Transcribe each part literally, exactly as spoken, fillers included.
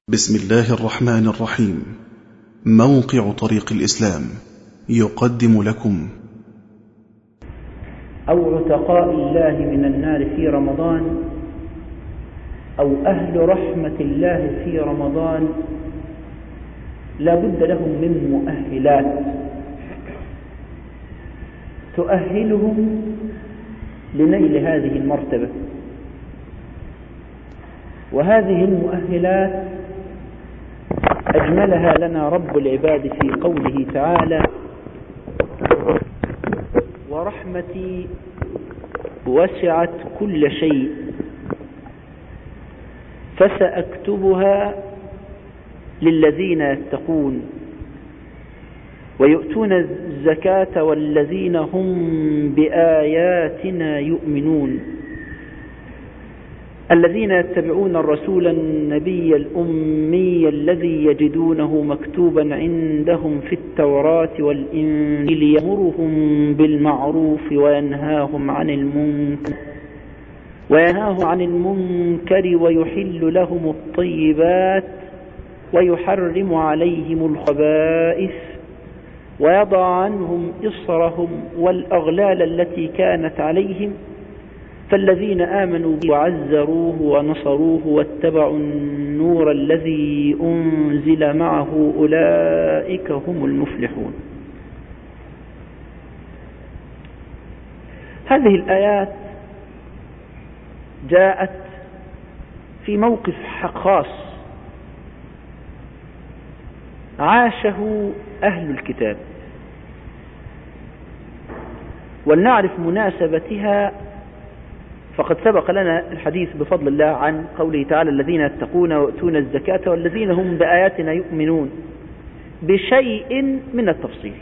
بسم الله الرحمن الرحيم. موقع طريق الإسلام يقدم لكم أو عتقاء الله من النار في رمضان، أو أهل رحمة الله في رمضان، لا بد لهم من مؤهلات تؤهلهم لنيل هذه المرتبة. وهذه المؤهلات أجملها لنا رب العباد في قوله تعالى: ورحمتي وسعت كل شيء فسأكتبها للذين يتقون ويؤتون الزكاة والذين هم بآياتنا يؤمنون الذين يتبعون الرسول النبي الأمي الذي يجدونه مكتوبا عندهم في التوراة والإنجيل يأمرهم بالمعروف وينهاهم عن المنكر وينهاهم عن المنكر ويحل لهم الطيبات ويحرم عليهم الخبائث ويضع عنهم إصرهم والأغلال التي كانت عليهم فالذين آمنوا وعزروه ونصروه واتبعوا النور الذي أنزل معه أولئك هم المفلحون. هذه الآيات جاءت في موقف خاص عاشه أهل الكتاب، ولنعرف مناسبتها فقد سبق لنا الحديث بفضل الله عن قوله تعالى: الذين يتقون ويؤتون الزكاة والذين هم بآياتنا يؤمنون، بشيء من التفصيل.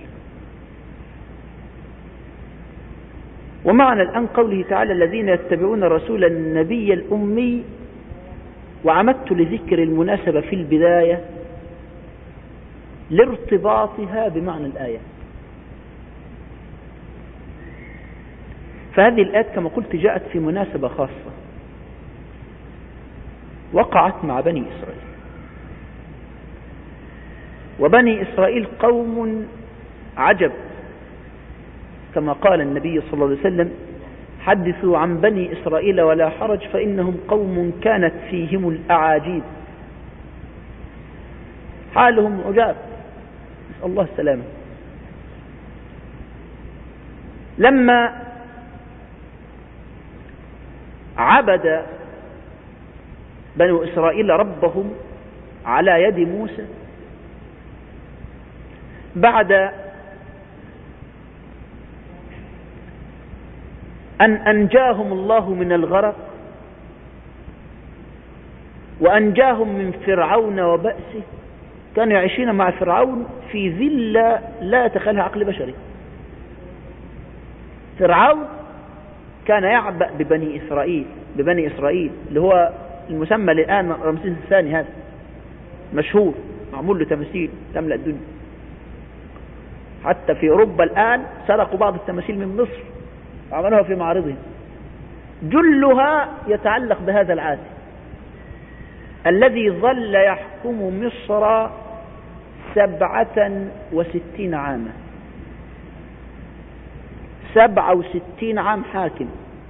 ومعنى الآن قوله تعالى: الذين يتبعون رسول النبي الأمي، وعمدت لذكر المناسبة في البداية لارتباطها بمعنى الآية. فهذه الآيات كما قلت جاءت في مناسبة خاصة وقعت مع بني إسرائيل. وبني إسرائيل قوم عجب، كما قال النبي صلى الله عليه وسلم: حدثوا عن بني إسرائيل ولا حرج فإنهم قوم كانت فيهم الأعاجيب. حالهم عجاب، نسأل الله السلامة. لما عبد بنو إسرائيل ربهم على يد موسى بعد أن أنجاهم الله من الغرق وأنجاهم من فرعون وبأسه، كانوا يعيشون مع فرعون في ذلة لا يتخيلها عقل بشري. فرعون كان يعبأ ببني إسرائيل ببني إسرائيل اللي هو المسمى الآن رمسيس الثاني، هذا مشهور معمول له تماثيل تملأ الدنيا. حتى في أوروبا الآن سرقوا بعض التماثيل من مصر وعملوها في معارضهم، جلها يتعلق بهذا العاتي الذي ظل يحكم مصر سبعة وستين عاما. سبعة وستين عام حاكم،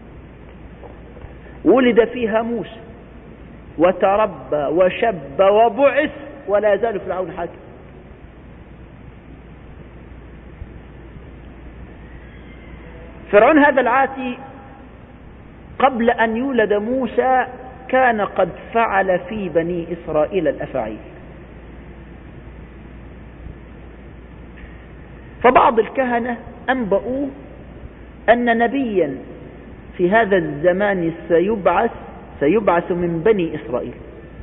ولد فيها موسى وتربى وشب وبعث ولا يزال فرعون حاكم. فرعون هذا العاتي قبل أن يولد موسى كان قد فعل في بني إسرائيل الأفاعيل. فبعض الكهنة أنبأوا أن نبيا في هذا الزمان سيبعث سيبعث من بني إسرائيل،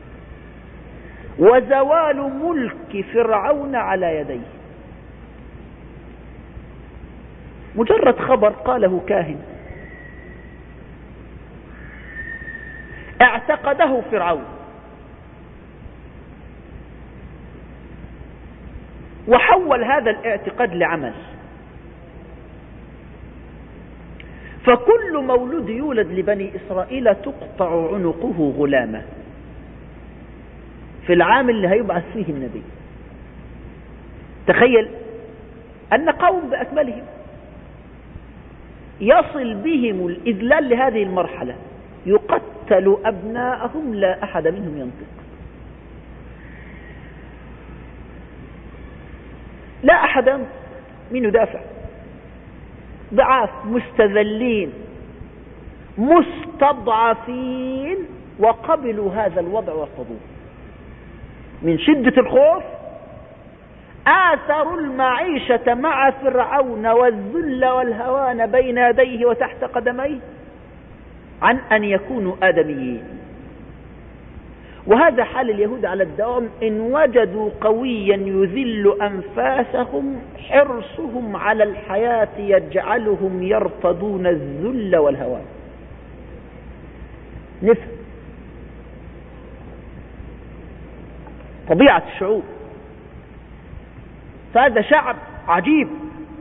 وزوال ملك فرعون على يديه. مجرد خبر قاله كاهن اعتقده فرعون وحول هذا الاعتقاد لعمل. فكل مولود يولد لبني إسرائيل تقطع عنقه غلامة، في العام اللي هيبعث فيه النبي. تخيل أن قوم بأكملهم يصل بهم الإذلال لهذه المرحلة، يقتل أبناءهم لا أحد منهم ينطق، لا أحد ينطق. من يدافع؟ ضعاف مستذلين مستضعفين، وقبلوا هذا الوضع ورفضوه من شدة الخوف. آثروا المعيشة مع فرعون والذل والهوان بين يديه وتحت قدميه عن أن يكونوا آدميين. وهذا حال اليهود على الدوام، إن وجدوا قويا يذل أنفاسهم حرصهم على الحياة يجعلهم يرتضون الذل والهوان. نفهم طبيعة الشعوب. فهذا شعب عجيب،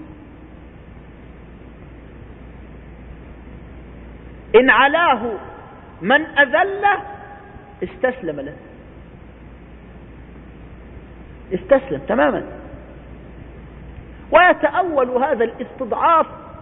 إن علاه من أذله استسلم له، استسلم تماما. ويتأول هذا الاستضعاف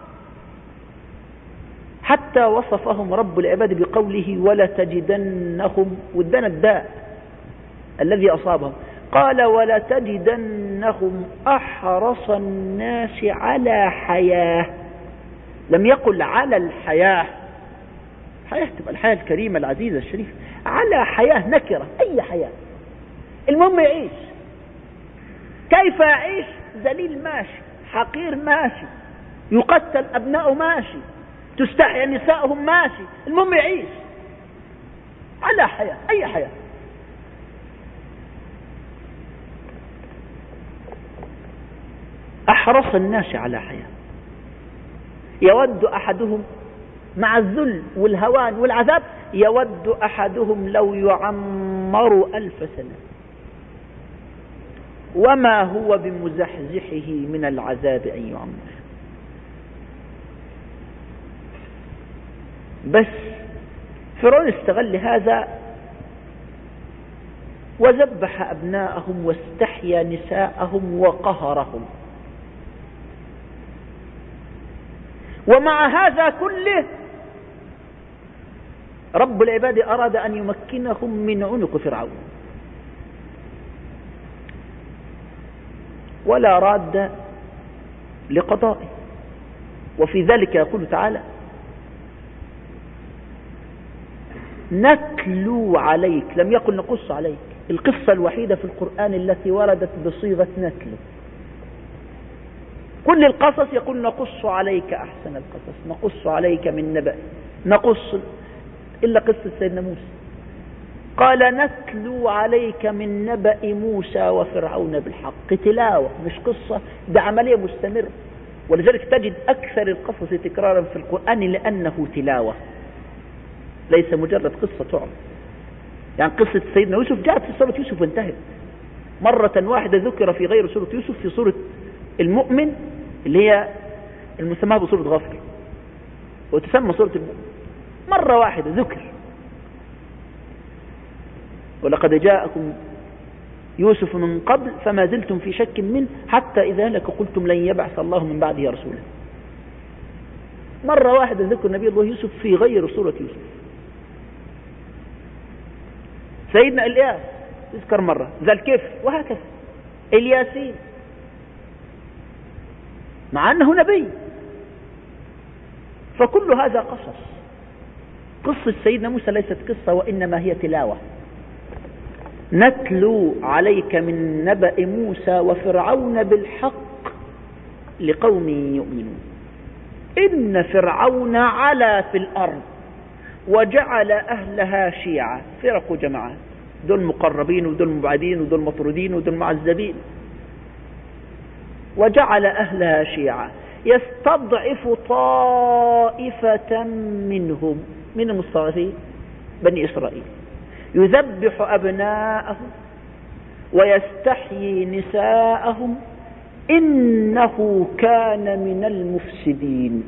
حتى وصفهم رب العباد بقوله ولا تجدنهم، ودنا الداء الذي أصابهم، قال ولا تجدنهم أحرص الناس على حياة. لم يقل على الحياة، حياة تبقى الحياة الكريمة العزيزة الشريفة، على حياة نكرة، أي حياة، المهم يعيش. كيف يعيش؟ ذليل ماشي، حقير ماشي، يقتل أبناؤه ماشي، تستحيا نساءهم ماشي، المهم يعيش على حياة، أي حياة. أحرص الناس على حياة. يود أحدهم مع الذل والهوان والعذاب، يود أحدهم لو يعمر ألف سنة وما هو بمزحزحه من العذاب أن يعمر. بس فرعون استغل هذا وذبح أبناءهم واستحيا نساءهم وقهرهم. ومع هذا كله رب العباد أراد أن يمكنهم من عنق فرعون، ولا راد لقضائه. وفي ذلك يقول تعالى نتلو عليك، لم يقل نقص عليك. القصة الوحيدة في القرآن التي وردت بصيغة نتلو. كل القصص يقول نقص عليك أحسن القصص، نقص عليك من نبأ، نقص، إلا قصة سيدنا موسى قال نتلو عليك من نبأ موسى وفرعون بالحق. تلاوة مش قصة، ده عملية مستمرة. ولذلك تجد أكثر القصص تكرارا في القرآن لأنه تلاوة، ليس مجرد قصة تعرض. يعني قصة سيدنا يوسف جاءت في سورة يوسف وانتهت. مرة واحدة ذكر في غير سورة يوسف، في سورة المؤمن اللي هي المسمى بسورة غافر، وتسمى سورة المؤمن. مرة واحدة ذكر ولقد جاءكم يوسف من قبل فما زلتم في شك منه حتى إذا هلك قلتم لن يبعث الله من بعده رسولا. مرة واحدة ذكر نبي الله يوسف في غير سورة يوسف. سيدنا إلياس يذكر مرة، ذا الكفر، وهكذا. الياسين مع أنه نبي. فكل هذا قصص. قصة سيدنا موسى ليست قصة وإنما هي تلاوة. نتلو عليك من نبأ موسى وفرعون بالحق لقوم يؤمنون. إن فرعون علا في الأرض وجعل أهلها شيعا، فرق وجماعات، دول مقربين ودول مبعدين ودول مطرودين ودول معذبين. وجعل أهلها شيعا يستضعف طائفة منهم، من المستضعفين بني إسرائيل، يذبح أبناءهم ويستحيي نساءهم إنه كان من المفسدين.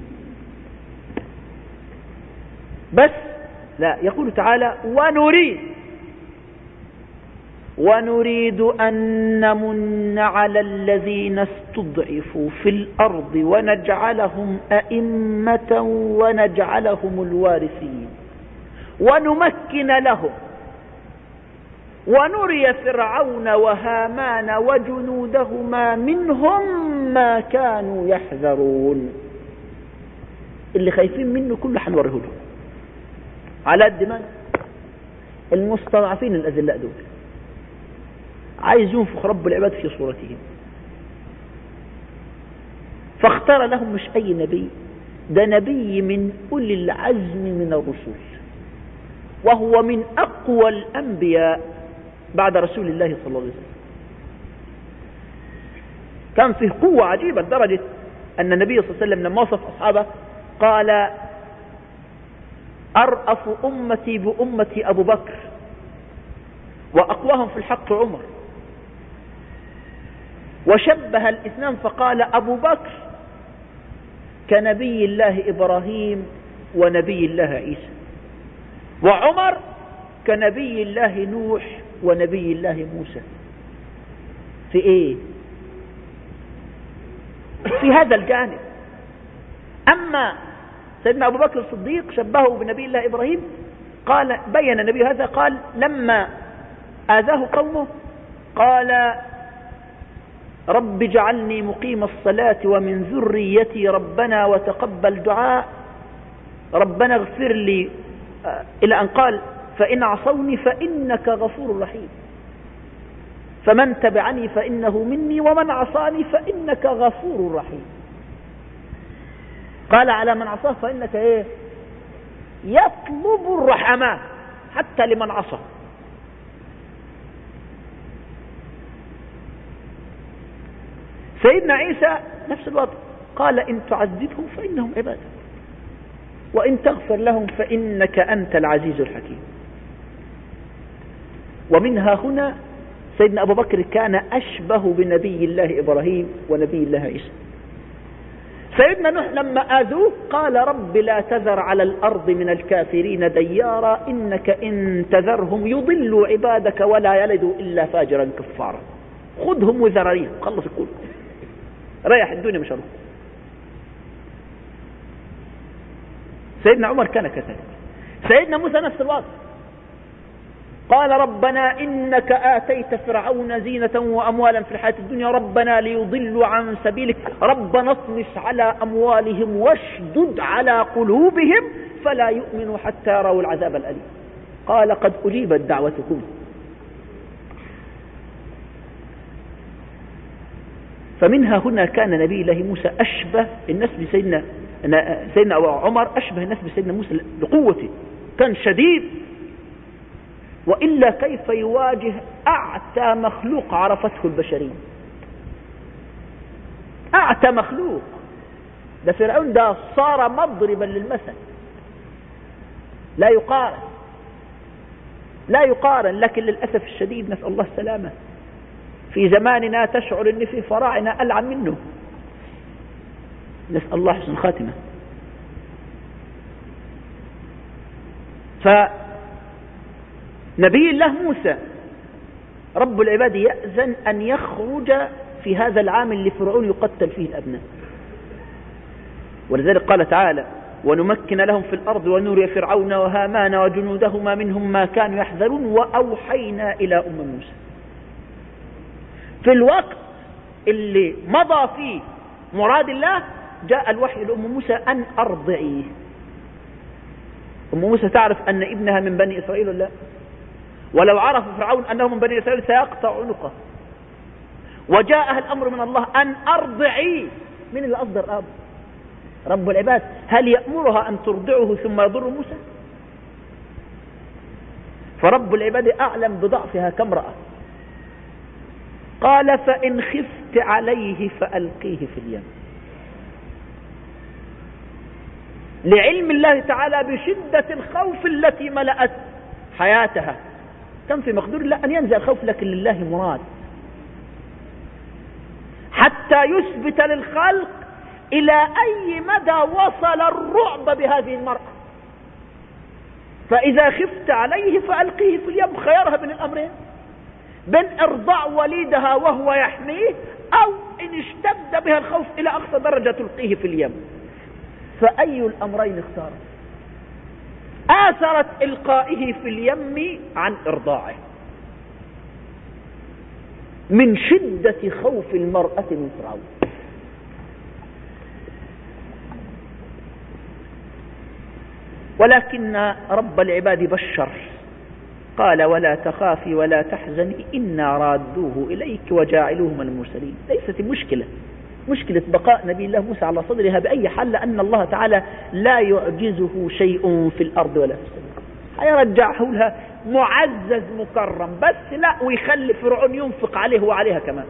بس لا، يقول تعالى ونريد ونريد أن نمن على الذين استضعفوا في الأرض ونجعلهم أئمة ونجعلهم الوارثين ونمكن لهم ونري فرعون وهامان وجنودهما منهم ما كانوا يحذرون. اللي خايفين منه كله حنوريه لهم على قد ما المستضعفين الأذلاء دول عايز ينفخ رب العباد في صورتهم، فاختار لهم مش أي نبي، ده نبي من أولي العزم من الرسل، وهو من أقوى الأنبياء بعد رسول الله صلى الله عليه وسلم. كان فيه قوة عجيبة لدرجة أن النبي صلى الله عليه وسلم لما وصف أصحابه قال أرأف أمتي بأمتي أبو بكر وأقواهم في الحق عمر، وشبه الاثنان فقال أبو بكر كنبي الله إبراهيم ونبي الله عيسى، وعمر كنبي الله نوح ونبي الله موسى. في ايه؟ في هذا الجانب. اما سيدنا ابو بكر الصديق شبهه بنبي الله ابراهيم، قال بين النبي هذا قال لما آذاه قومه قال رب اجعلني مقيم الصلاة ومن ذريتي ربنا وتقبل دعاء ربنا اغفر لي، إلى أن قال فإن عصوني فإنك غفور رحيم، فمن تبعني فإنه مني ومن عصاني فإنك غفور رحيم. قال على من عصاه فإنك إيه؟ يطلب الرحمات حتى لمن عصى. سيدنا عيسى نفس الوضع، قال إن تعذبهم فإنهم عبادك وإن تغفر لهم فإنك أنت العزيز الحكيم. ومنها هنا سيدنا أبو بكر كان أشبه بنبي الله إبراهيم ونبي الله عيسى. سيدنا نوح لما آذوه قال رب لا تذر على الأرض من الكافرين ديارا إنك إن تذرهم يضلوا عبادك ولا يلدوا إلا فاجرا كفارا. خذهم وذراريهم، خلص الكل، ريح الدنيا مش هروح. سيدنا عمر كان كذلك. سيدنا موسى نفس الوضع، قال ربنا إنك آتيت فرعون زينة وأموالا في الحياة الدنيا ربنا ليضلوا عن سبيلك ربنا اطمس على أموالهم واشدد على قلوبهم فلا يؤمنوا حتى يروا العذاب الأليم. قال قد أجيبت دعوتكم. فمنها هنا كان نبي الله موسى أشبه الناس بسيدنا سيدنا عمر، أشبه الناس بسيدنا موسى لقوته، كان شديد. وإلا كيف يواجه أعتى مخلوق عرفته البشرية؟ أعتى مخلوق، ده فرعون ده صار مضربا للمثل، لا يقارن لا يقارن. لكن للأسف الشديد نسأل الله السلامة، في زماننا تشعر أن في فراعنة ألعن منه، نسأل الله حسن الخاتمة. فنبي الله موسى رب العباد يأذن أن يخرج في هذا العام اللي فرعون يقتل فيه الأبناء، ولذلك قال تعالى ونمكن لهم في الأرض ونري فرعون وهامان وجنودهما منهم ما كانوا يحذرون وأوحينا إلى أم موسى. في الوقت اللي مضى فيه مراد الله جاء الوحي لأم موسى أن أرضعيه. أم موسى تعرف أن ابنها من بني إسرائيل ولا لا؟ ولو عرف فرعون أنه من بني إسرائيل سيقطع عنقه. وجاءها الأمر من الله أن أرضعيه. من اللي أصدر أب؟ رب العباد. هل يأمرها أن ترضعه ثم يضر موسى؟ فرب العباد أعلم بضعفها كامرأة، قال فإن خفت عليه فألقيه في اليم. لعلم الله تعالى بشدة الخوف التي ملأت حياتها، كان في مقدور الله أن ينزل الخوف، لكن لله مراد حتى يثبت للخلق إلى أي مدى وصل الرعب بهذه المرأة. فإذا خفت عليه فألقيه في اليم، خيارها بين الأمرين. بين إرضاع وليدها وهو يحميه، أو إن اشتد بها الخوف إلى أقصى درجة تلقيه في اليم. فأي الأمرين اختارت؟ آثرت إلقائه في اليم عن إرضاعه من شدة خوف المرأة من فرعون. ولكن رب العباد بشر، قال ولا تخافي ولا تحزني إنا رادوه إليك وجاعلوه من المرسلين. ليست المشكلة مشكلة بقاء نبي الله موسى على صدرها بأي حال، لأن الله تعالى لا يعجزه شيء في الأرض ولا في السماء. هيرجعه لها معزز مكرم، بس لا، ويخلي فرعون ينفق عليه وعليها كمان.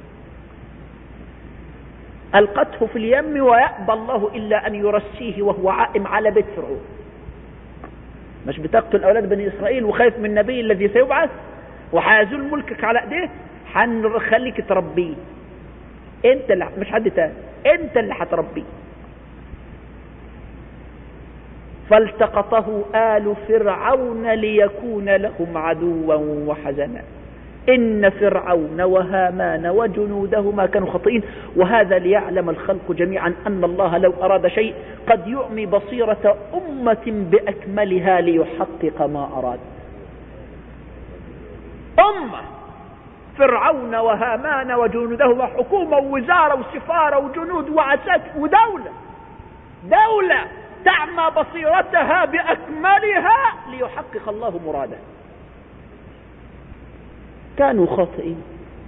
ألقته في اليم ويأبى الله إلا أن يرسيه وهو عائم على بيت فرعون. مش بتقتل أولاد بني إسرائيل وخايف من النبي الذي سيبعث وحيزول ملكك على ايديه؟ هنخليك تربيه انت، اللي مش حد تاني، انت اللي هتربيه. فالتقطه آل فرعون ليكون لهم عدوا وحزنا إن فرعون وهامان وجنودهما كانوا خاطئين. وهذا ليعلم الخلق جميعا أن الله لو أراد شيء قد يعمي بصيرة أمة بأكملها ليحقق ما أراد. أمة فرعون وهامان وجنودهما، حكومة ووزارة وسفارة وجنود وعساكر ودولة، دولة تعمى بصيرتها بأكملها ليحقق الله مراده. كانوا خاطئين.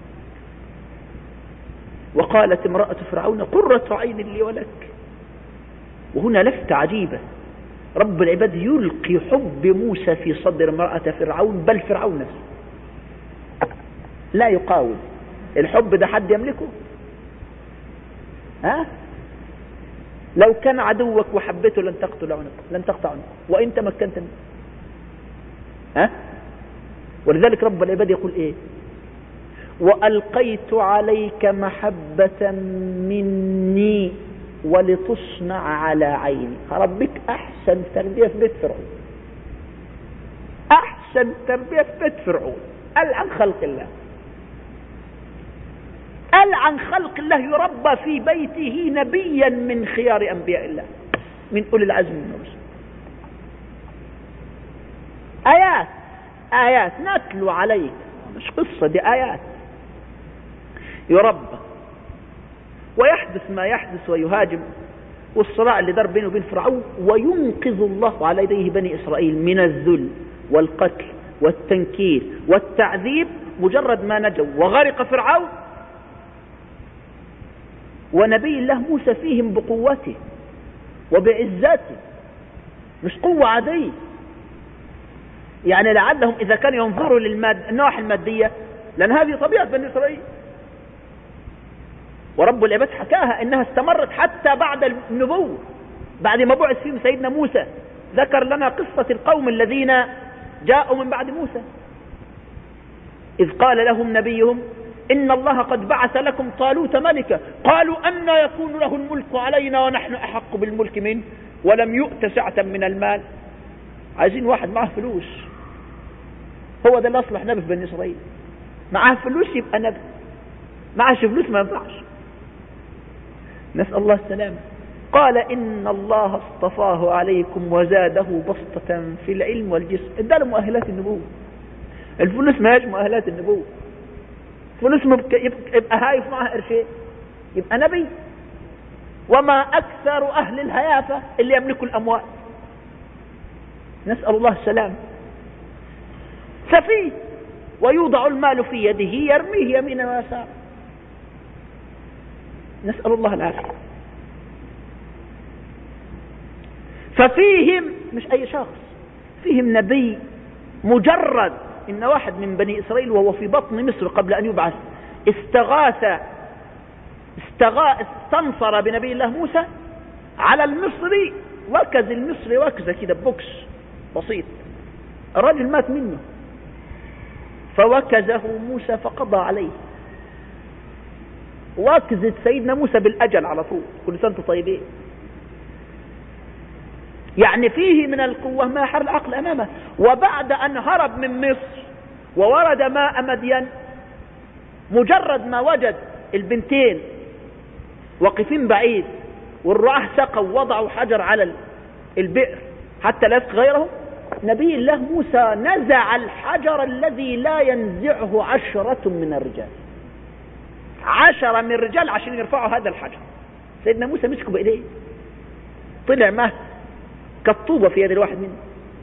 وقالت امرأة فرعون قرة عين لي ولك. وهنا لفتة عجيبة، رب العباد يلقي حب موسى في صدر امرأة فرعون، بل فرعون نفسه لا يقاوم. الحب ده حد يملكه؟ ها؟ لو كان عدوك وحبته لن تقتل عنك، لن تقطع عنك، وإن تمكنت منه. ها؟ ولذلك رب العباد يقول ايه؟ وألقيت عليك محبة مني ولتصنع على عيني. هربك أحسن تربية في بيت فرعون، أحسن تربية في بيت فرعون. ألعن خلق الله، ألعن خلق الله يربى في بيته نبيا من خيار أنبياء الله، من أولي العزم من الرسل. آيات آيات نتلو عليك، مش قصة، دي آيات. يربى ويحدث ما يحدث ويهاجم، والصراع اللي دار بينه وبين فرعون، وينقذ الله على يديه بني إسرائيل من الذل والقتل والتنكيل والتعذيب مجرد ما نجوا. وغرق فرعون ونبي الله موسى فيهم بقوته وبعزته، مش قوة عادية. يعني لعلهم إذا كانوا ينظروا للنواحي المادية، لأن هذه طبيعة بني إسرائيل، ورب العباد حكاها إنها استمرت حتى بعد النبوة، بعد ما بعث فيهم سيدنا موسى. ذكر لنا قصة القوم الذين جاءوا من بعد موسى، إذ قال لهم نبيهم إن الله قد بعث لكم طالوت ملكا، قالوا أن يكون له الملك علينا ونحن أحق بالملك منه ولم يؤت سعة من المال. عايزين واحد معه فلوس، هو ده اللي أصلح نبي في بني إسرائيل. معه فلوس يبقى نبي، معه فلوس ما ينفعش. نسأل الله السلامة. قال إن الله اصطفاه عليكم وزاده بسطة في العلم والجسم. اداله مؤهلات النبوة. الفلوس ما هيش مؤهلات النبوة. فلوس يبقى هايف معه قرشين يبقى نبي. وما أكثر أهل الهيافة اللي يملكوا الأموال. نسأل الله السلام. سفيه ويوضع المال في يده يرميه يمينا ويسارا. نسأل الله العافية. ففيهم مش أي شخص، فيهم نبي مجرد إن واحد من بني إسرائيل وهو في بطن مصر قبل أن يبعث استغاث استغاث استنصر بنبي الله موسى على المصري، وكز المصري وكزة كده بوكس بسيط، الرجل مات منه، فوكزه موسى فقضى عليه. وكزت سيدنا موسى بالأجل على طول. كل سنة طيبين. يعني فيه من القوة ما يحر العقل أمامه. وبعد أن هرب من مصر وورد ماء مدين مجرد ما وجد البنتين واقفين بعيد والرعاة سقوا وضعوا حجر على البئر حتى لا يسقي غيره، نبي الله موسى نزع الحجر الذي لا ينزعه عشرة من الرجال، عشرة من الرجال عشان يرفعوا هذا الحجر. سيدنا موسى مسكه بإيديه، طلع ما كالطوبة في يد الواحد منه.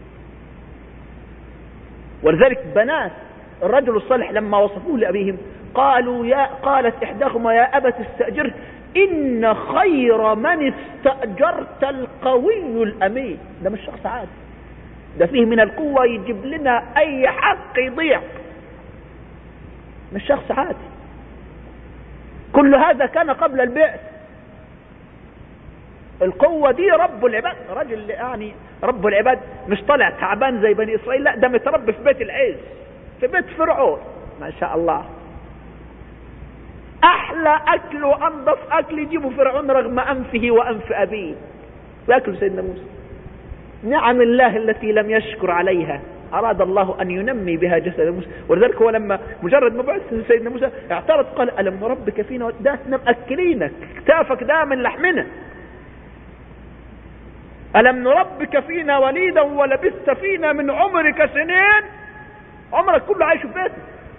ولذلك بنات الرجل الصالح لما وصفوه لأبيهم قالوا يا قالت إحداهما يا أبت استأجره إن خير من استأجرت القوي الأمين. ده مش شخص عادي، ده فيه من القوة يجيب لنا أي حق يضيع، مش شخص عادي. كل هذا كان قبل البعث. القوة دي رب العباد، رجل يعني رب العباد مش طلع تعبان زي بني إسرائيل، لا ده متربي في بيت العز في بيت فرعون ما شاء الله، أحلى أكل وأنظف أكل يجيبه فرعون رغم أنفه وأنف أبيه ويأكل سيدنا موسى. نعم الله التي لم يشكر عليها أراد الله أن ينمي بها جسد موسى. ولذلك هو لما مجرد ما بعث سيدنا موسى اعترض قال ألم نربك فينا، ده احنا مأكلينك كتافك ده من لحمنا، ألم نربك فينا وليدا ولبثت فينا من عمرك سنين، عمرك كله عايش في بيتك.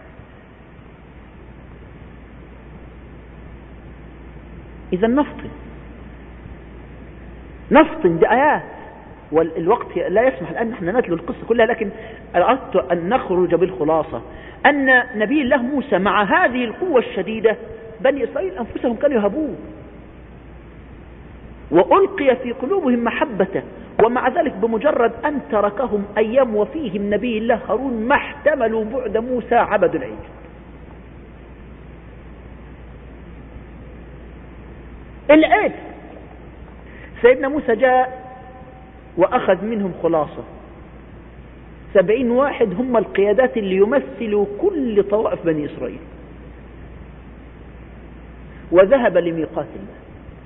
إذا نفطن نفطن دي آيات، والوقت لا يسمح الآن نحن نتلو القصة كلها، لكن أردت أن نخرج بالخلاصة أن نبي الله موسى مع هذه القوة الشديدة بني إسرائيل أنفسهم كانوا يهبون وألقي في قلوبهم محبته، ومع ذلك بمجرد أن تركهم أيام وفيهم نبي الله هارون ما احتملوا بعد موسى عبد العجل. العجل سيدنا موسى جاء وأخذ منهم خلاصة، سبعين واحد هم القيادات اللي يمثلوا كل طوائف بني إسرائيل، وذهب لميقات الله.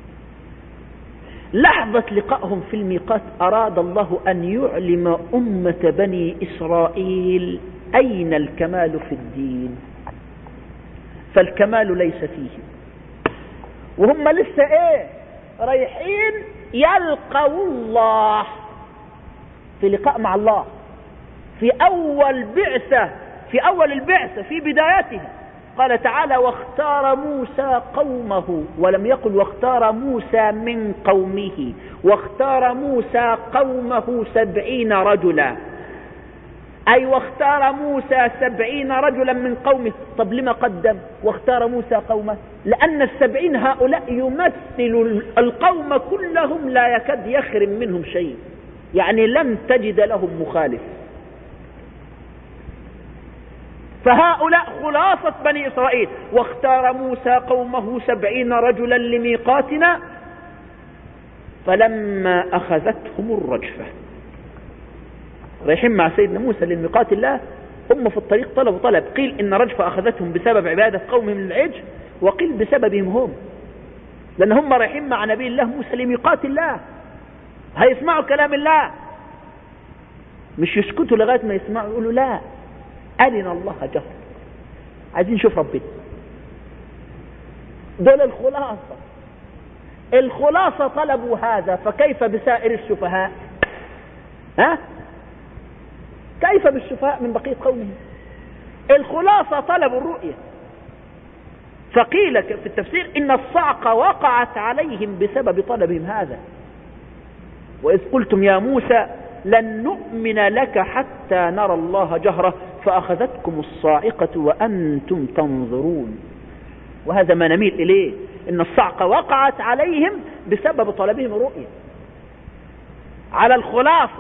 لحظة لقائهم في الميقات أراد الله أن يعلم أمة بني إسرائيل أين الكمال في الدين، فالكمال ليس فيه، وهم لسه ايه رايحين يلقوا الله في لقاء مع الله في أول بعثة، في أول البعثة في بدايتها. قال تعالى واختار موسى قومه، ولم يقل واختار موسى من قومه، واختار موسى قومه سبعين رجلا، أي واختار موسى سبعين رجلا من قومه. طب لما قدم واختار موسى قومه؟ لأن السبعين هؤلاء يمثل القوم كلهم، لا يكاد يخرم منهم شيء، يعني لن تجد لهم مخالف. فهؤلاء خلاصة بني إسرائيل. واختار موسى قومه سبعين رجلا لميقاتنا فلما أخذتهم الرجفة. رايحين مع سيدنا موسى للميقات الله، هم في الطريق طلبوا طلب، قيل إن رجفة أخذتهم بسبب عبادة قومهم للعجل، وقيل بسببهم هم، لأن هم رايحين مع نبي الله موسى لميقات الله، هيسمعوا كلام الله، مش يسكتوا لغاية ما يسمعوا يقولوا لا أرنا الله جهر، عايزين نشوف ربنا. دول الخلاصة، الخلاصة طلبوا هذا، فكيف بسائر السفهاء؟ ها؟ كيف بالسفهاء من بقية قومه؟ الخلاصة طلبوا الرؤية. فقيل في التفسير إن الصعقة وقعت عليهم بسبب طلبهم هذا. وإذ قلتم يا موسى لن نؤمن لك حتى نرى الله جهرة فأخذتكم الصاعقة وأنتم تنظرون. وهذا ما نميل إليه، إن الصعقة وقعت عليهم بسبب طلبهم الرؤية على الخلاصة.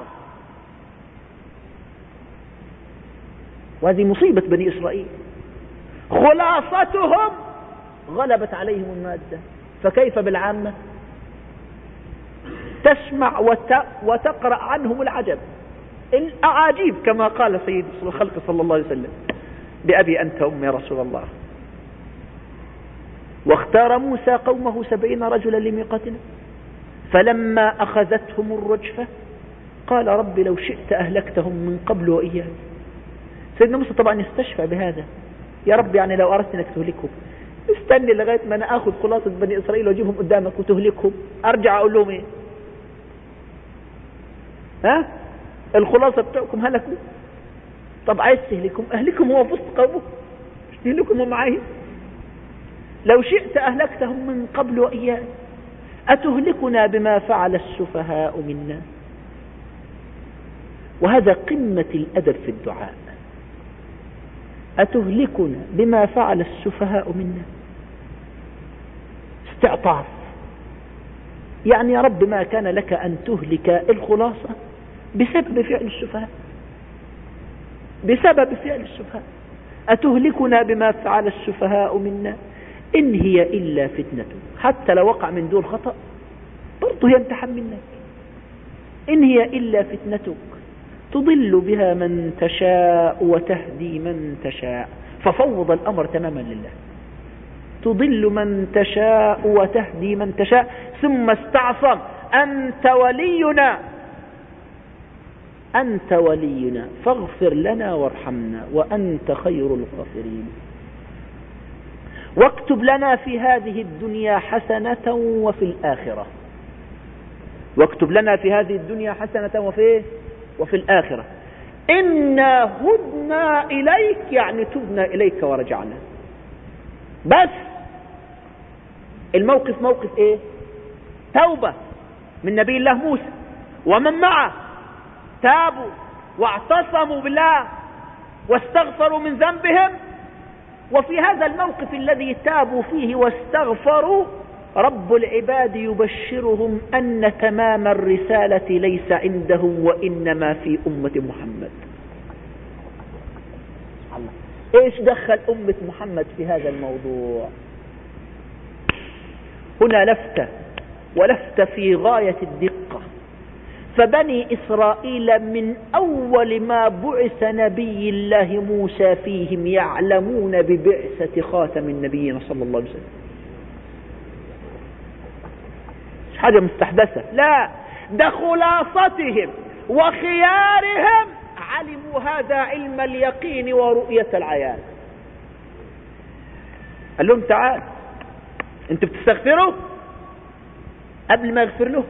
وهذه مصيبة بني إسرائيل، خلاصتهم غلبت عليهم المادة، فكيف بالعامة؟ تسمع وتقرأ عنهم العجب الأعاجيب كما قال سيد الخلق صلى الله عليه وسلم بأبي أنت أم يا رسول الله. واختار موسى قومه سبعين رجلا لميقاتنا فلما أخذتهم الرجفة قال رب لو شئت أهلكتهم من قبل وإياي. سيدنا موسى طبعا يستشفع بهذا، يا رب يعني لو أردت أنك تهلكهم استني لغاية ما أنا أخذ خلاصة بني إسرائيل وأجيبهم قدامك وتهلكهم، أرجع أقول لهم إيه؟ ها؟ الخلاصة بتوعكم هلكوا. طب عايز تهلكهم أهلكهم هو في وسط قومه، مش تهلكهم هم عايز. لو شئت أهلكتهم من قبل وإياه. أتهلكنا بما فعل السفهاء منا؟ وهذا قمة الأدب في الدعاء. أتهلكنا بما فعل السفهاء منا؟ استعطاف، يعني يا رب ما كان لك أن تهلك الخلاصة بسبب فعل السفهاء، بسبب فعل السفهاء. أتهلكنا بما فعل السفهاء منا إن هي إلا فتنة. حتى لو وقع من دون خطأ برضه يمتحن منك. إن هي إلا فتنتك تضل بها من تشاء وتهدي من تشاء. ففوض الأمر تماما لله. تضل من تشاء وتهدي من تشاء. ثم استعصم أنت ولينا، أنت ولينا فاغفر لنا وارحمنا وأنت خير الغافرين. واكتب لنا في هذه الدنيا حسنة وفي الآخرة. واكتب لنا في هذه الدنيا حسنة وفي وفي الآخرة. إنا هدنا إليك، يعني تبنا إليك ورجعنا. بس الموقف موقف إيه؟ توبة من نبي الله موسى ومن معه، تابوا واعتصموا بالله واستغفروا من ذنبهم. وفي هذا الموقف الذي تابوا فيه واستغفروا رب العباد يبشرهم أن تمام الرسالة ليس عندهم وإنما في أمة محمد. الله. إيش دخل أمة محمد في هذا الموضوع؟ هنا لفتة، ولفتة في غاية الدقة. فبني إسرائيل من أول ما بعث نبي الله موسى فيهم يعلمون ببعثة خاتم النبيين صلى الله عليه وسلم. مش حاجة مستحدثة، لا، ده خلاصتهم وخيارهم علموا هذا علم اليقين ورؤية العيان. قال لهم تعال انتوا بتستغفروا قبل ما يغفر له،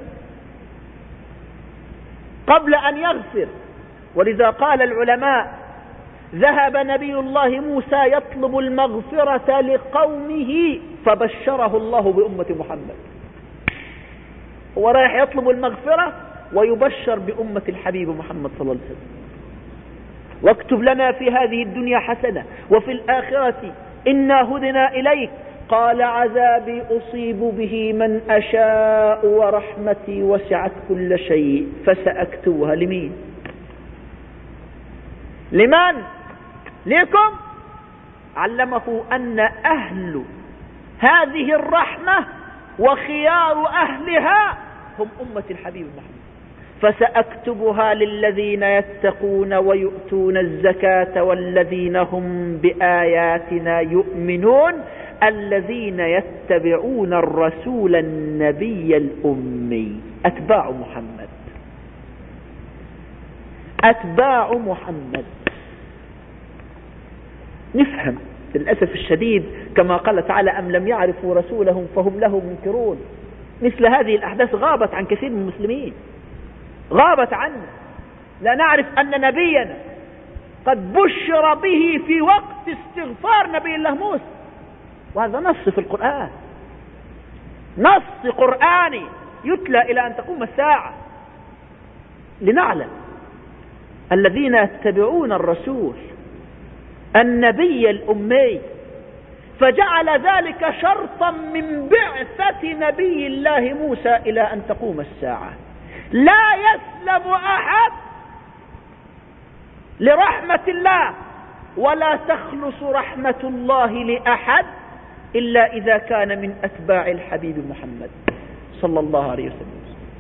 قبل أن يغفر. ولذا قال العلماء ذهب نبي الله موسى يطلب المغفرة لقومه فبشره الله بأمة محمد. هو رايح يطلب المغفرة ويبشر بأمة الحبيب محمد صلى الله عليه وسلم. واكتب لنا في هذه الدنيا حسنة وفي الآخرة إنا هدنا إليك. قال عذابي أصيب به من أشاء ورحمتي وسعت كل شيء فسأكتبها لمين؟ لمن؟ لكم. علمه أن أهل هذه الرحمة وخيار أهلها هم أمة الحبيب محمد. فسأكتبها للذين يتقون ويؤتون الزكاة والذين هم بآياتنا يؤمنون الذين يتبعون الرسول النبي الأمي. أتباع محمد، أتباع محمد. نفهم للأسف الشديد كما قال تعالى أم لم يعرفوا رسولهم فهم له منكرون. مثل هذه الأحداث غابت عن كثير من المسلمين، غابت عنا. لا نعرف أن نبينا قد بشر به في وقت استغفار نبي الله موسى، وهذا نص في القرآن، نص قرآني يتلى إلى أن تقوم الساعة. لنعلم الذين يتبعون الرسول النبي الأمي، فجعل ذلك شرطا من بعثة نبي الله موسى إلى أن تقوم الساعة. لا يسلم أحد لرحمة الله ولا تخلص رحمة الله لأحد إلا إذا كان من أتباع الحبيب محمد صلى الله عليه وسلم.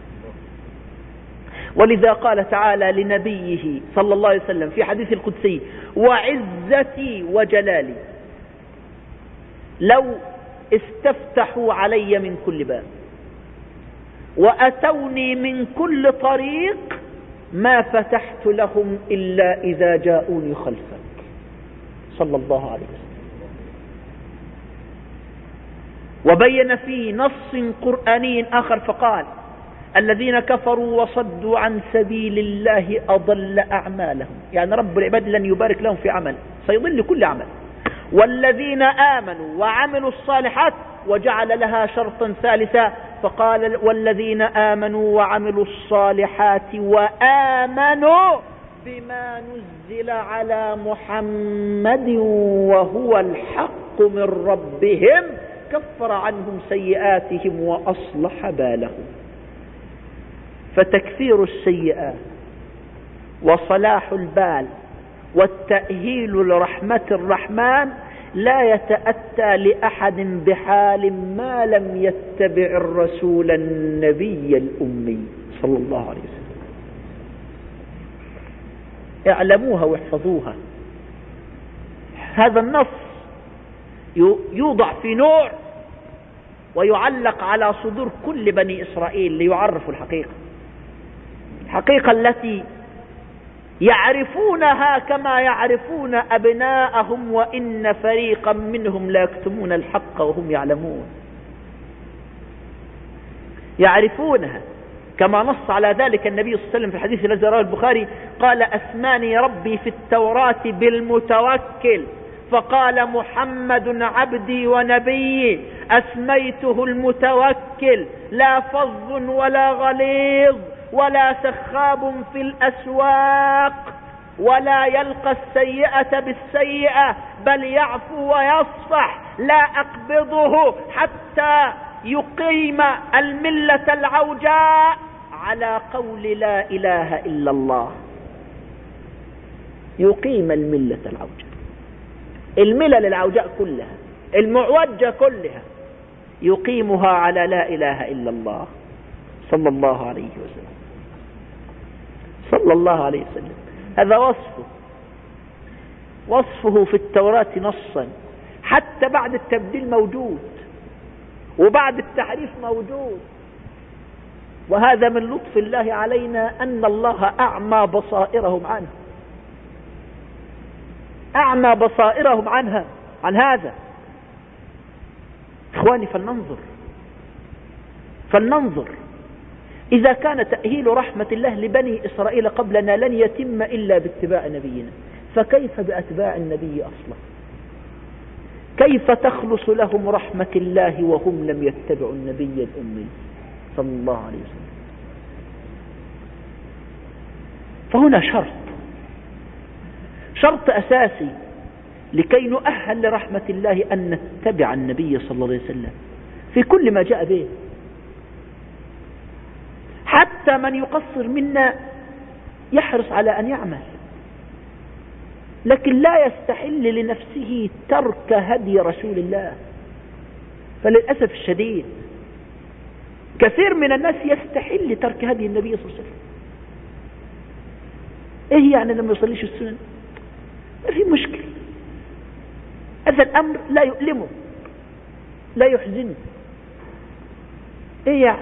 ولذا قال تعالى لنبيه صلى الله عليه وسلم في حديث القدسي وعزتي وجلالي لو استفتحوا علي من كل باب وأتوني من كل طريق ما فتحت لهم إلا إذا جاءوني خلفك صلى الله عليه وسلم. وبين في نص قرآني آخر فقال الذين كفروا وصدوا عن سبيل الله أضل أعمالهم، يعني رب العباد لن يبارك لهم في عمل، سيضل كل عمل. والذين آمنوا وعملوا الصالحات، وجعل لها شرطا ثالثا فقال والذين آمنوا وعملوا الصالحات وآمنوا بما نزل على محمد وهو الحق من ربهم كفر عنهم سيئاتهم وأصلح بالهم. فتكفير السيئات وصلاح البال والتأهيل لرحمة الرحمن لا يتأتى لأحد بحال ما لم يتبع الرسول النبي الأمي صلى الله عليه وسلم. اعلموها واحفظوها. هذا النص يوضع في نوع ويعلق على صدور كل بني إسرائيل ليعرفوا الحقيقة، الحقيقة التي يعرفونها كما يعرفون أبناءهم، وإن فريقا منهم لا يكتمون الحق وهم يعلمون. يعرفونها كما نص على ذلك النبي صلى الله عليه وسلم في الحديث الذي رواه البخاري قال أسماني ربي في التوراة بالمتوكل، فقال محمد عبدي ونبيي أسميته المتوكل، لا فظ ولا غليظ ولا سخاب في الأسواق ولا يلقى السيئة بالسيئة بل يعفو ويصفح، لا أقبضه حتى يقيم الملة العوجاء على قول لا إله إلا الله. يقيم الملة العوجاء، الملل العوجاء كلها، المعوجة كلها يقيمها على لا إله إلا الله صلى الله عليه وسلم صلى الله عليه وسلم. هذا وصفه وصفه في التوراة نصا، حتى بعد التبديل موجود وبعد التحريف موجود. وهذا من لطف الله علينا أن الله أعمى بصائرهم عنه، أعمى بصائرهم عنها عن هذا. إخواني فلننظر فلننظر إذا كان تأهيل رحمة الله لبني إسرائيل قبلنا لن يتم إلا باتباع نبينا، فكيف بأتباع النبي أصلا؟ كيف تخلص لهم رحمة الله وهم لم يتبعوا النبي الأمي صلى الله عليه وسلم؟ فهنا شرط شرط أساسي لكي نؤهل لرحمة الله أن نتبع النبي صلى الله عليه وسلم في كل ما جاء به. حتى من يقصر منا يحرص على أن يعمل، لكن لا يستحل لنفسه ترك هدي رسول الله. فللأسف الشديد كثير من الناس يستحل ترك هدي النبي صلى الله عليه وسلم. ايه يعني لما يصليش السنن؟ ما في مشكلة، هذا الأمر لا يؤلمه لا يحزنه. ايه يعني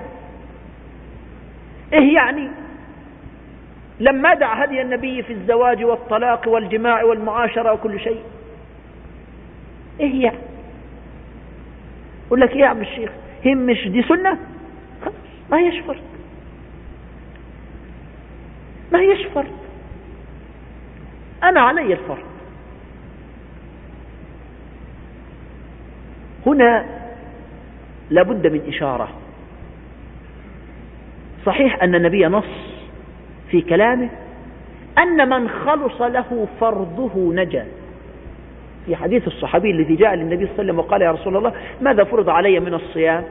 ايه يعني لما دعا هدي النبي في الزواج والطلاق والجماع والمعاشرة وكل شيء؟ ايه يعني يقول لك ايه يا عم الشيخ همش دي سنة، خلاص ما هيش فرض، ما هيش فرض، انا علي الفرض. هنا لابد من إشارة. صحيح أن النبي نص في كلامه أن من خلص له فرضه نجا. في حديث الصحابي الذي جاء للنبي صلى الله عليه وسلم وقال يا رسول الله ماذا فرض علي من الصيام؟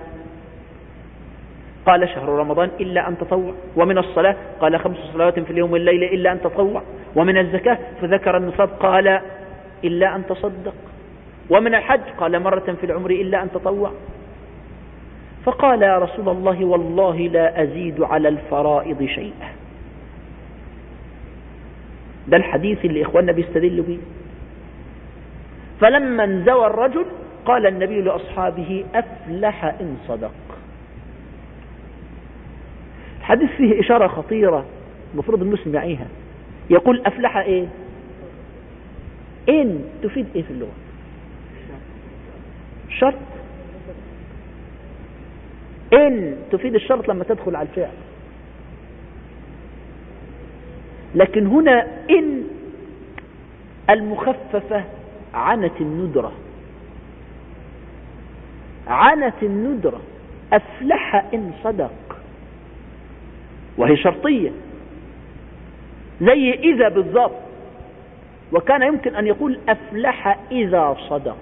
قال شهر رمضان إلا أن تطوع. ومن الصلاة قال خمس صلوات في اليوم والليلة إلا أن تطوع. ومن الزكاة فذكر النصاب قال إلا أن تصدق. ومن الحج قال مرة في العمر إلا أن تطوع. فقال يا رسول الله والله لا أزيد على الفرائض شيئا. ده الحديث اللي إخواننا بيستدلوا به. فلما انزوى الرجل قال النبي لأصحابه أفلح إن صدق. الحديث فيه إشارة خطيرة المفروض المسلم يعيها. يقول أفلح إيه؟ إن تفيد إيه في اللغة؟ شرط. إن تفيد الشرط لما تدخل على الفعل، لكن هنا إن المخففة عنت الندرة، عنت الندرة، أفلح إن صدق، وهي شرطية زي إذا بالضبط، وكان يمكن أن يقول أفلح إذا صدق.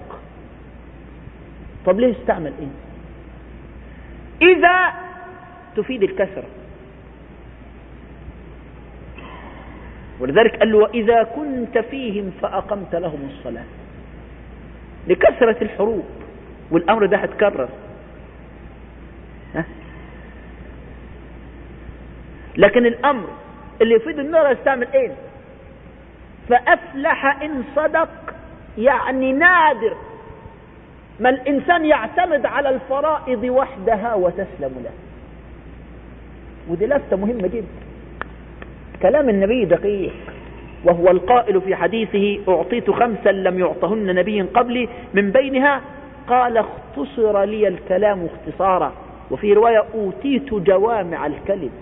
طب ليه استعمل إن؟ إذا تفيد الكسرة، ولذلك قال له وإذا كنت فيهم فأقمت لهم الصلاة، لكثرة الحروب، والأمر ده هتكرر. لكن الأمر اللي يفيد النار يستعمل إيه؟ فأفلح إن صدق، يعني نادر ما الإنسان يعتمد على الفرائض وحدها وتسلم له. ودي لفتة مهمة جدا. كلام النبي دقيق، وهو القائل في حديثه أعطيت خمسا لم يعطهن نبي قبلي، من بينها قال اختصر لي الكلام اختصارا، وفي رواية أوتيت جوامع الكلم.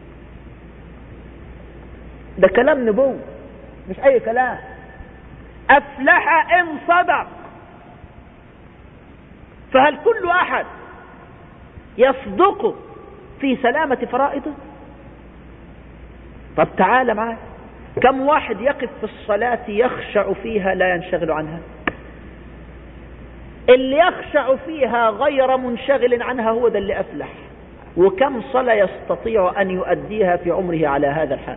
ده كلام نبوة مش أي كلام. أفلح إن صدق، فهل كل أحد يصدق في سلامة فرائضه؟ طب تعال معي، كم واحد يقف في الصلاة يخشع فيها لا ينشغل عنها؟ اللي يخشع فيها غير منشغل عنها هو ده اللي أفلح. وكم صلاة يستطيع أن يؤديها في عمره على هذا الحال؟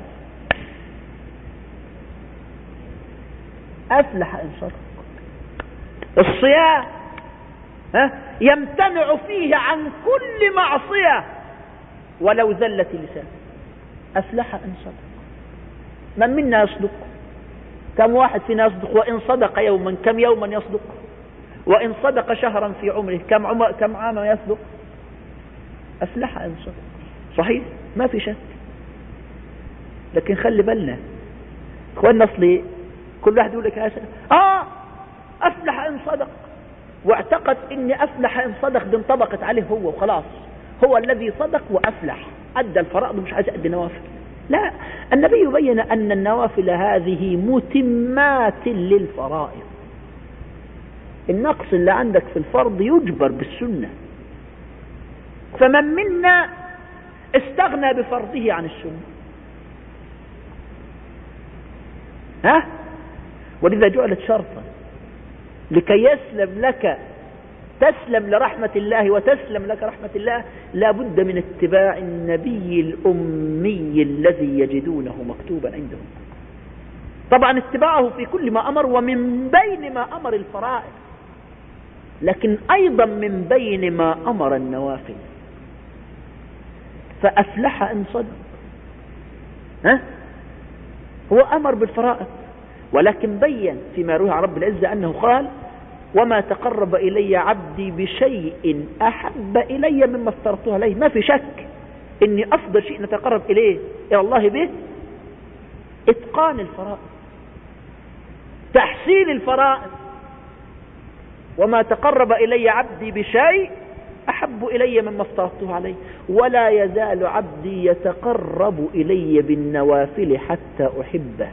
أفلح إن صدق. الصيام ها يمتنع فيه عن كل معصية ولو زلت لسانه، أفلح إن صدق. من منا يصدق؟ كم واحد فينا يصدق؟ وإن صدق يوما كم يوما يصدق؟ وإن صدق شهرا في عمره كم عمر كم عاما يصدق؟ أفلح إن صدق. صحيح ما في شك، لكن خلي بالنا اخواننا، اصلي كل واحد يقول لك اه أفلح إن صدق، واعتقد ان أفلح إن صدق دي انطبقت عليه هو وخلاص، هو الذي صدق وأفلح، أدى الفرائض ومش عايز أدي نوافل. لا، النبي يبين أن النوافل هذه متمات للفرائض. النقص اللي عندك في الفرض يجبر بالسنة، فمن منا استغنى بفرضه عن السنة. ها؟ ولذا جعلت شرطا لكي يسلم لك، تسلم لرحمة الله وتسلم لك رحمة الله، لا بد من اتباع النبي الأمي الذي يجدونه مكتوبا عندهم. طبعا اتباعه في كل ما أمر، ومن بين ما أمر الفرائض، لكن أيضا من بين ما أمر النوافل. فأفلح إن صدق. ها؟ هو أمر بالفرائض، ولكن بين فيما روى عن رب العزة أنه قال وما تقرب إلي عبدي بشيء أحب إلي مما افترضته عليه. ما في شك إني أفضل شيء نتقرب إليه إلى الله به إتقان الفرائض، تحسين الفرائض. وما تقرب إلي عبدي بشيء أحب إلي مما افترضته عليه، ولا يزال عبدي يتقرب إلي بالنوافل حتى أحبه.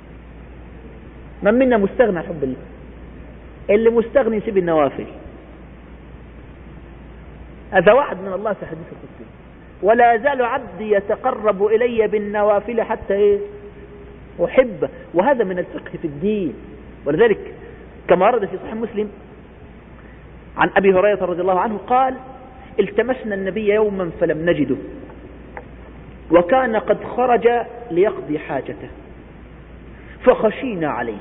من منا مستغنى عن حب الله؟ اللي مستغني يسيب النوافل. هذا وعد من الله في حديث القدسي، ولا يزال عبدي يتقرب إلي بالنوافل حتى إيه؟ أحبه. وهذا من الفقه في الدين. ولذلك كما ورد في صحيح مسلم عن أبي هريرة رضي الله عنه قال التمسنا النبي يوما فلم نجده، وكان قد خرج ليقضي حاجته، فخشينا عليه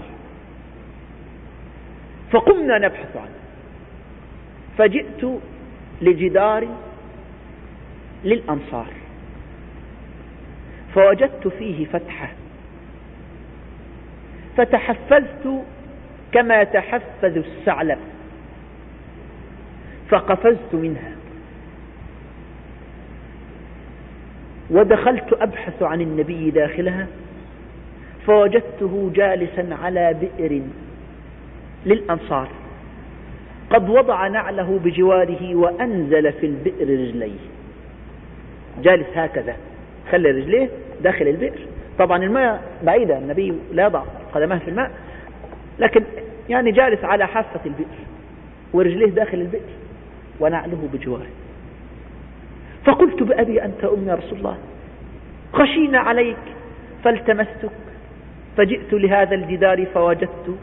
فقمنا نبحث عنه، فجئت لجدار للأنصار فوجدت فيه فتحة، فتحفزت كما تحفز الثعلب فقفزت منها، ودخلت أبحث عن النبي داخلها فوجدته جالسا على بئر للأنصار قد وضع نعله بجواره وأنزل في البئر رجليه، جالس هكذا خلى رجليه داخل البئر. طبعا الماء بعيدة، النبي لا يضع قدمه في الماء، لكن يعني جالس على حافة البئر ورجليه داخل البئر ونعله بجواره. فقلت بأبي أنت أمي يا رسول الله، خشينا عليك فالتمستك فجئت لهذا الجدار فوجدت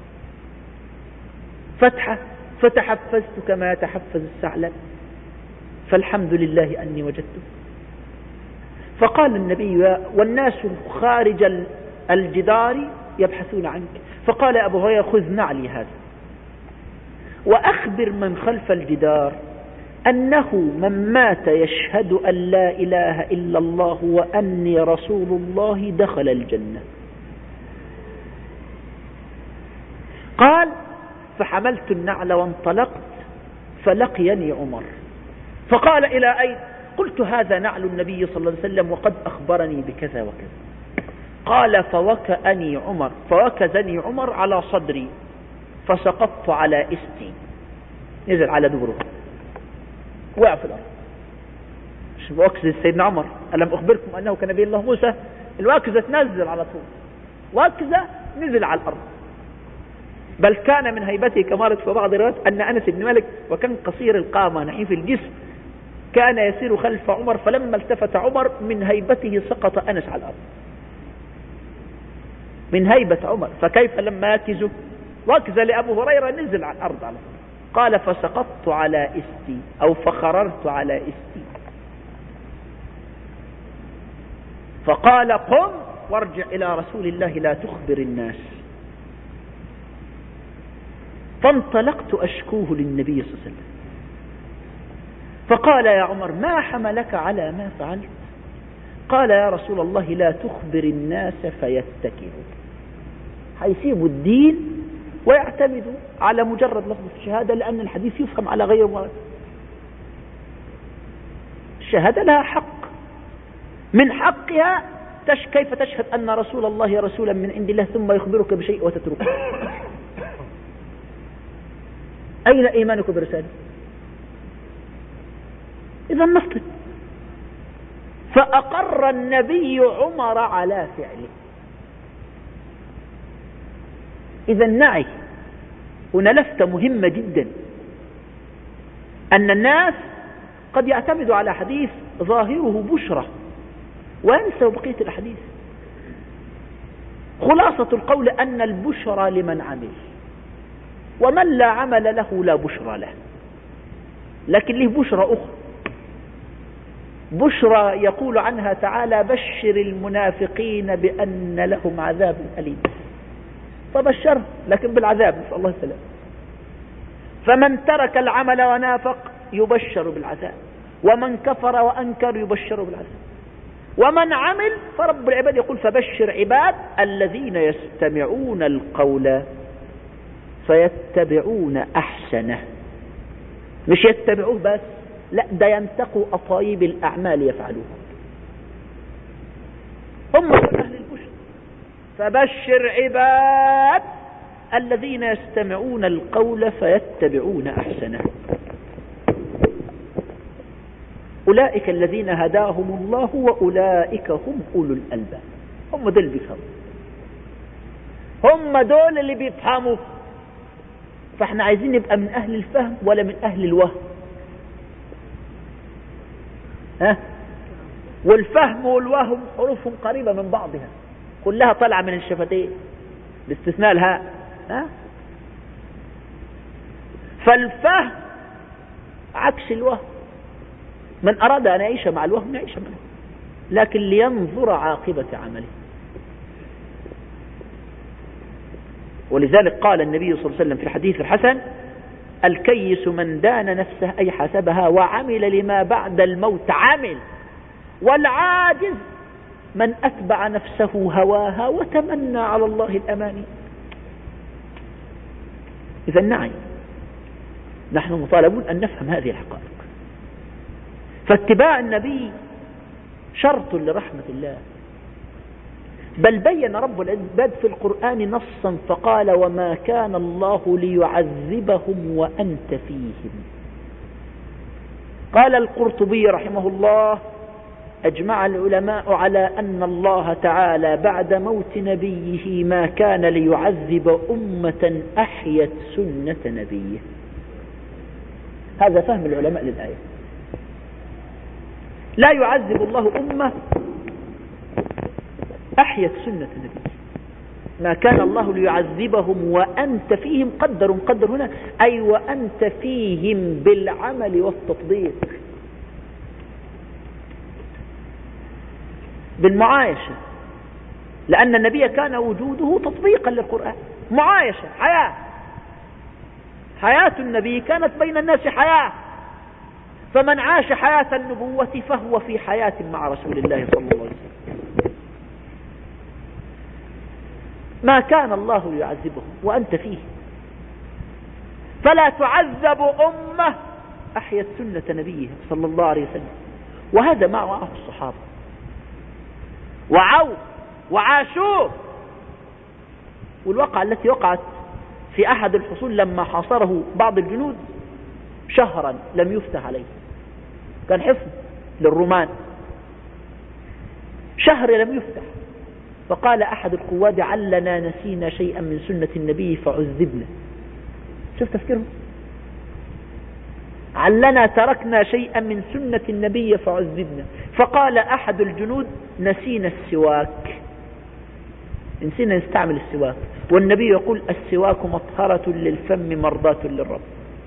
فتحة فتحفزت كما يتحفز الثعلب، فالحمد لله أني وجدته. فقال النبي والناس خارج الجدار يبحثون عنك، فقال أبو هريرة خذ نعلي هذا وأخبر من خلف الجدار أنه من مات يشهد أن لا إله إلا الله وأني رسول الله دخل الجنة. قال فحملت النعل وانطلقت فلقيني عمر فقال إلى أين؟ قلت هذا نعل النبي صلى الله عليه وسلم وقد أخبرني بكذا وكذا. قال فوكأني عمر فوكزني عمر على صدري فسقطت على إستي، نزل على دبره وقع في الأرض. مش بوكز سيدنا عمر، ألم أخبركم أنه كان نبي الله موسى؟ الوكزة تنزل على طول، وكزة نزل على الأرض. بل كان من هيبته كما ورد في بعض الروايات أن أنس بن مالك وكان قصير القامة نحيف الجسم كان يسير خلف عمر، فلما التفت عمر من هيبته سقط أنس على الأرض من هيبة عمر، فكيف لما يكزه وكز لأبو هريرة نزل على الأرض على طول. قال فسقطت على إستي أو فخررت على إستي، فقال قم وارجع إلى رسول الله لا تخبر الناس. فانطلقت أشكوه للنبي صلى الله عليه وسلم، فقال يا عمر ما حملك على ما فعلت؟ قال يا رسول الله لا تخبر الناس فيتكلوا، حيسيبوا الدين ويعتمدوا على مجرد لفظ الشهادة، لأن الحديث يفهم على غير مراد. الشهادة لها حق، من حقها تش كيف تشهد أن رسول الله رسولا من عند الله ثم يخبرك بشيء وتتركه؟ أين إيمانك برسالة؟ إذا نفطن. فأقر النبي عمر على فعله. إذا نعي هنا لفتة مهمة جدا، أن الناس قد يعتمدوا على حديث ظاهره بشرة وينسوا بقية الأحاديث. خلاصة القول أن البشرى لمن عمل، ومن لا عمل له لا بشرى له، لكن له بشرى أخرى، بشرى يقول عنها تعالى بشر المنافقين بأن لهم عذاب أليم، فبشره لكن بالعذاب، نسأل الله السلام. فمن ترك العمل ونافق يبشر بالعذاب، ومن كفر وأنكر يبشر بالعذاب، ومن عمل فرب العباد يقول فبشر عباد الذين يستمعون القول فيتبعون أحسنه. مش يتبعوه بس، لا ده ينتقوا أطايب الأعمال يفعلوها. هم أهل البشر. فبشر عباد الذين يستمعون القول فيتبعون أحسنه، أولئك الذين هداهم الله وأولئك هم أولو الألباب. هم دول اللي بيفهموا، هم دول اللي بيفهموا. فاحنا عايزين نبقى من أهل الفهم ولا من أهل الوهم؟ ها؟ والفهم والوهم حروفهم قريبة من بعضها، كلها طالعة من الشفتين باستثناء الهاء. ها؟ فالفهم عكس الوهم. من أراد أن يعيش مع الوهم يعيش معه، لكن لينظر عاقبة عمله. ولذلك قال النبي صلى الله عليه وسلم في الحديث الحسن الكيس من دان نفسه أي حسبها وعمل لما بعد الموت عمل، والعاجز من أتبع نفسه هواها وتمنى على الله الأماني. إذا نعي نحن مطالبون أن نفهم هذه الحقائق. فاتباع النبي شرط لرحمة الله، بل بين رب العباد في القرآن نصا فقال وما كان الله ليعذبهم وأنت فيهم. قال القرطبي رحمه الله أجمع العلماء على أن الله تعالى بعد موت نبيه ما كان ليعذب أمة أحيت سنة نبيه. هذا فهم العلماء للآية. لا يعذب الله أمة أحيت سنة نبيه. ما كان الله ليعذبهم وأنت فيهم، قدر قدر هنا أي وأنت فيهم بالعمل والتطبيق، بالمعايشة، لأن النبي كان وجوده تطبيقا للقرآن، معايشة، حياة. حياة النبي كانت بين الناس حياة، فمن عاش حياة النبوة فهو في حياة مع رسول الله صلى الله عليه وسلم. ما كان الله ليعذبهم وأنت فيه، فلا تعذب أمة أحيت سنة نبيه صلى الله عليه وسلم. وهذا ما وعاه الصحابة وعوا وعاشوه. والواقعة التي وقعت في أحد الحصول لما حاصره بعض الجنود شهرا لم يفتح عليه، كان حصن للرومان، شهر لم يفتح، فقال أحد القواد علنا نسينا شيئا من سنة النبي فعذبنا. شوف تفكيرهم، علنا تركنا شيئا من سنة النبي فعذبنا. فقال أحد الجنود نسينا السواك، نسينا نستعمل السواك، والنبي يقول السواك مطهرة للفم مرضاة للرب.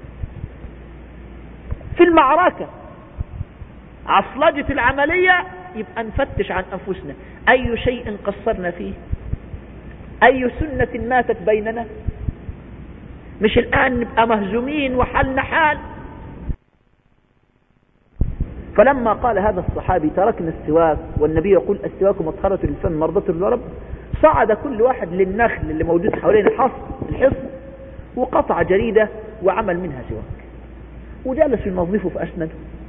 في المعركة عصلجة العملية يبقى نفتش عن أنفسنا، أي شيء قصرنا فيه، أي سنة ماتت بيننا، مش الآن نبقى مهزومين وحالنا حال. فلما قال هذا الصحابي تركنا السواك والنبي يقول السواك مطهرة للفم مرضاة للرب، صعد كل واحد للنخل اللي موجود حوالين الحصن وقطع جريدة وعمل منها سواك وجالس ينظفه في أسنانه.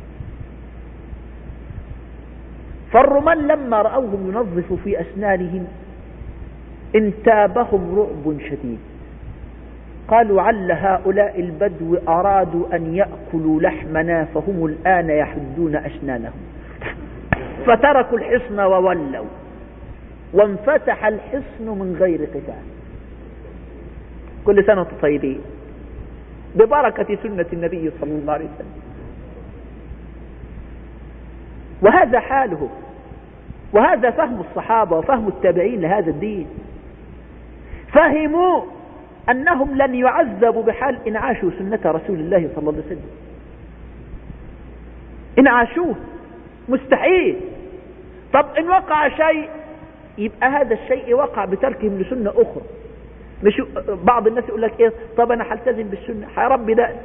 فالرومان لما رأوهم ينظفوا في أسنانهم انتابهم رعب شديد، قالوا عل هؤلاء البدو أرادوا أن يأكلوا لحمنا فهم الآن يحدون أسنانهم. فتركوا الحصن وولوا، وانفتح الحصن من غير قتال. كل سنة طيبين ببركة سنة النبي صلى الله عليه وسلم. وهذا حاله، وهذا فهم الصحابة وفهم التابعين لهذا الدين. فهموا أنهم لن يعذبوا بحال إن عاشوا سنة رسول الله صلى الله عليه وسلم، إن عاشوه مستحيل. طب إن وقع شيء يبقى هذا الشيء وقع بتركهم لسنة أخرى. مش بعض الناس يقول لك إيه طب أنا حلتزم بالسنة يا ربي، ده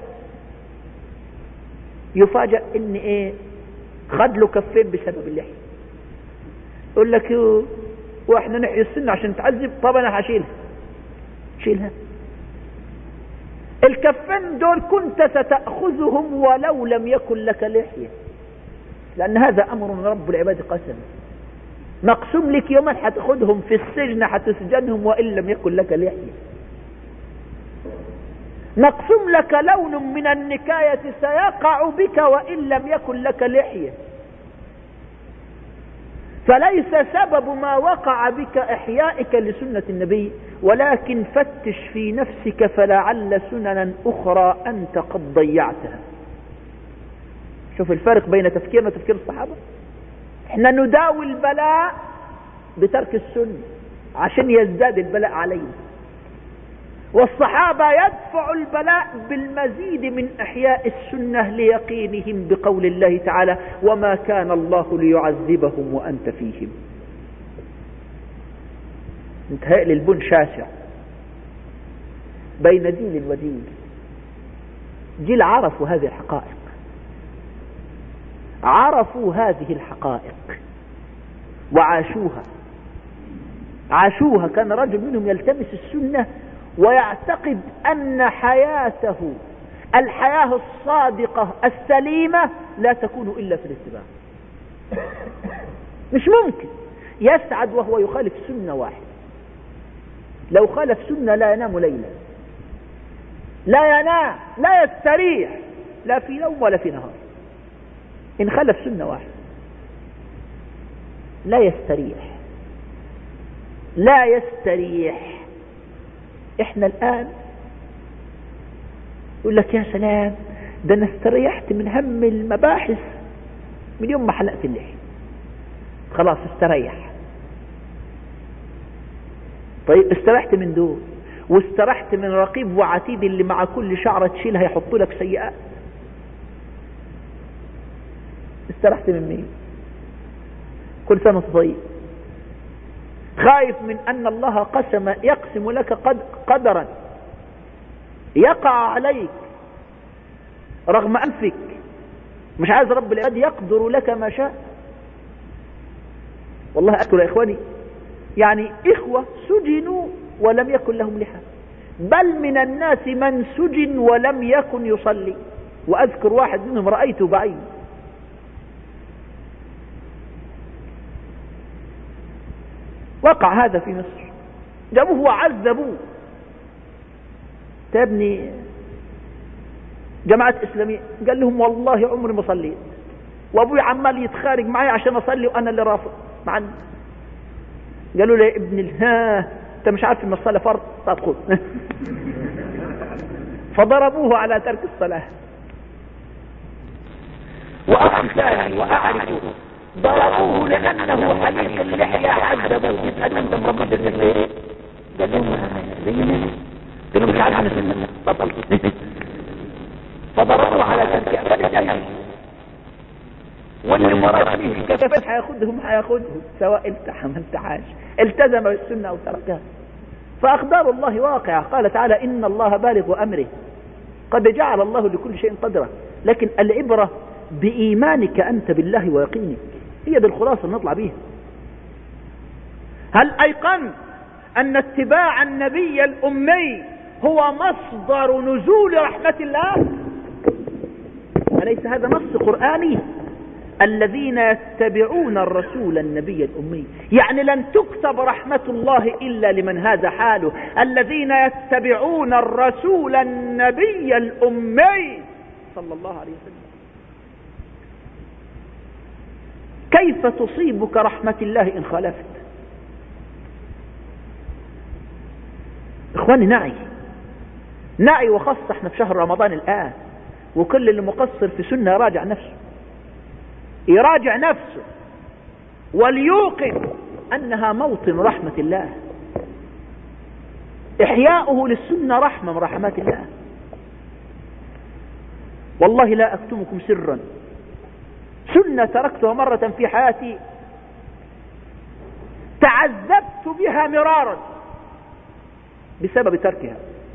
يفاجأ إن إيه خد له كفين بسبب اللحية. يقول لك إيه وإحنا نحيي السنة عشان تعذب، طب أنا هشيلها. شيلها. الكفين دول كنت ستأخذهم ولو لم يكن لك لحية، لأن هذا أمر من رب العباد قسم مقسوم لك، يوما هتاخذهم في السجن هتسجنهم وإن لم يكن لك لحية. مقسوم لك لون من النكاية سيقع بك وإن لم يكن لك لحية. فليس سبب ما وقع بك إحيائك لسنة النبي، ولكن فتش في نفسك فلعل سننا أخرى أنت قد ضيعتها. شوف الفرق بين تفكيرنا وتفكير الصحابة. احنا نداوي البلاء بترك السنة عشان يزداد البلاء علينا، والصحابة يدفع البلاء بالمزيد من إحياء السنة ليقينهم بقول الله تعالى وما كان الله ليعذبهم وأنت فيهم. انتهى للبن شاسع بين دين ودين. جيل عرفوا هذه الحقائق، عرفوا هذه الحقائق وعاشوها عاشوها كان رجل منهم يلتمس السنة ويعتقد أن حياته الحياة الصادقة السليمة لا تكون إلا في الاتباع. مش ممكن يسعد وهو يخالف سنة واحدة. لو خالف سنة لا ينام ليلا، لا ينام، لا يستريح، لا في نوم ولا في نهار. إن خالف سنة واحدة لا يستريح، لا يستريح. إحنا الآن يقول لك يا سلام، ده أنا استريحت من هم المباحث من يوم ما حلقت اللحية، خلاص استريح. طيب استريحت من دول، واستريحت من رقيب وعتيد اللي مع كل شعرة تشيلها يحطوا لك سيئات. استريحت من مين؟ كل سنة طيب. خايف من أن الله قسم يقسم لك قد قدرا يقع عليك رغم أنفك، مش عايز رب العباد يقدر لك ما شاء. والله أذكر يا إخواني، يعني إخوة سجنوا ولم يكن لهم لحى، بل من الناس من سجن ولم يكن يصلي. وأذكر واحد منهم رأيته بعيني، وقع هذا في مصر، جابوه وعذبوه. يا ابني جماعة إسلامية، قال لهم والله عمري ما صليت، وأبوي عمال يتخارج معي عشان أصلي وأنا اللي رافض معنا. قالوا لي ابن الها أنت مش عارف إن الصلاة فرض، طب خذ. فضربوه على ترك الصلاة. وأخشاني وأعرفه ضربوه لأنه حديث اللحية عذبوه يتألم دم رب الزبير. قال لهم زيني قال لهم مش عارف أنا بطل. فضربوه على ترك الصلاة. والمرأة كيف حياخدهم حياخدهم سواء التحم انتحاش، التزم بالسنة أو تركها. فأخبار الله واقعة. قال تعالى إن الله بالغ أمره قد جعل الله لكل شيء قدرا. لكن العبرة بإيمانك أنت بالله ويقينك، هي دي الخلاصة اللي نطلع بيها. هل أيقنت أن اتباع النبي الأمي هو مصدر نزول رحمة الله؟ أليس هذا نص قرآني؟ الذين يتبعون الرسول النبي الأمي، يعني لن تكتب رحمة الله إلا لمن هذا حاله. الذين يتبعون الرسول النبي الأمي صلى الله عليه وسلم. كيف تصيبك رحمة الله إن خالفت؟ إخواني نعي نعي، وخاصة احنا في شهر رمضان الآن، وكل اللي مقصر في سنة يراجع نفسه، يراجع نفسه وليوقن أنها موطن رحمة الله. إحياؤه للسنة رحمة من رحمات الله. والله لا أكتمكم سرا، سنة تركتها مرة في حياتي تعذبت بها مرارا بسبب تركها،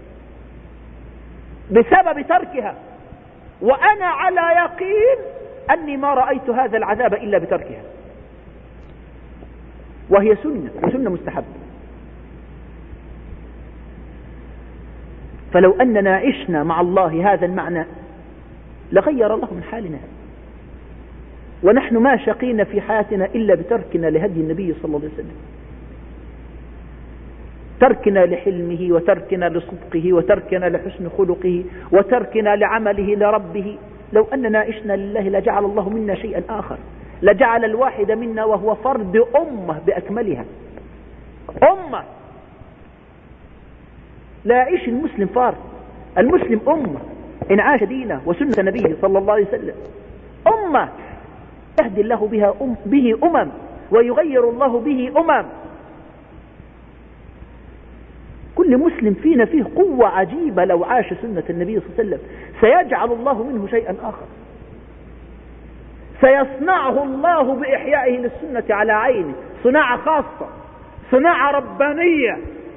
بسبب تركها، وأنا على يقين أني ما رأيت هذا العذاب إلا بتركها. وهي سنة وسنة مستحبة. فلو أننا عشنا مع الله هذا المعنى لغير الله من حالنا. ونحن ما شقينا في حياتنا إلا بتركنا لهدي النبي صلى الله عليه وسلم، تركنا لحلمه، وتركنا لصدقه، وتركنا لحسن خلقه، وتركنا لعمله لربه. لو أننا عشنا لله لجعل الله منا شيئا آخر، لجعل الواحد منا وهو فرد أمة بأكملها، أمة. لا يعيش المسلم فرد، المسلم أمة إن عاش دينه وسنة نبيه صلى الله عليه وسلم، أمة يهدي الله بها أم به أمم، ويغير الله به أمم. كل مسلم فينا فيه قوة عجيبة لو عاش سنة النبي صلى الله عليه وسلم، سيجعل الله منه شيئا آخر، سيصنعه الله بإحيائه للسنة على عينه، صناعة خاصة، صناعة ربانية.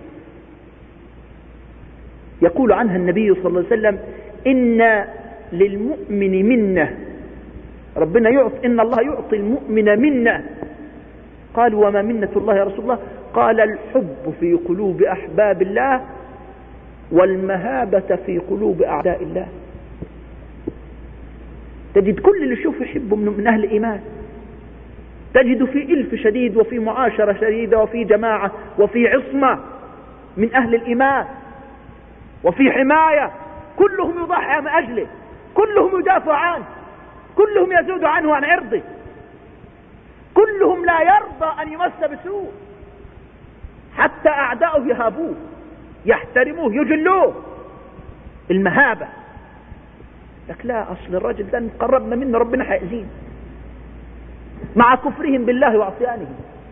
يقول عنها النبي صلى الله عليه وسلم إن للمؤمن منة، ربنا يعطي، إن الله يعطي المؤمن منة. قال وما منة الله يا رسول الله؟ قال الحب في قلوب أحباب الله، والمهابة في قلوب أعداء الله. تجد كل اللي يشوف يحبه من أهل الإيمان، تجد في إلف شديد وفي معاشرة شديدة وفي جماعة وفي عصمة من أهل الإيمان وفي حماية، كلهم يضحي من أجله، كلهم يدافع عنه، كلهم يزود عنه عن عرضه، كلهم لا يرضى أن يمس بسوء، حتى أعداؤه يهابوه يحترموه يجلوه. المهابة. لك لا، أصل الرجل ده قربنا منه ربنا حيأذين، مع كفرهم بالله وعصيانهم.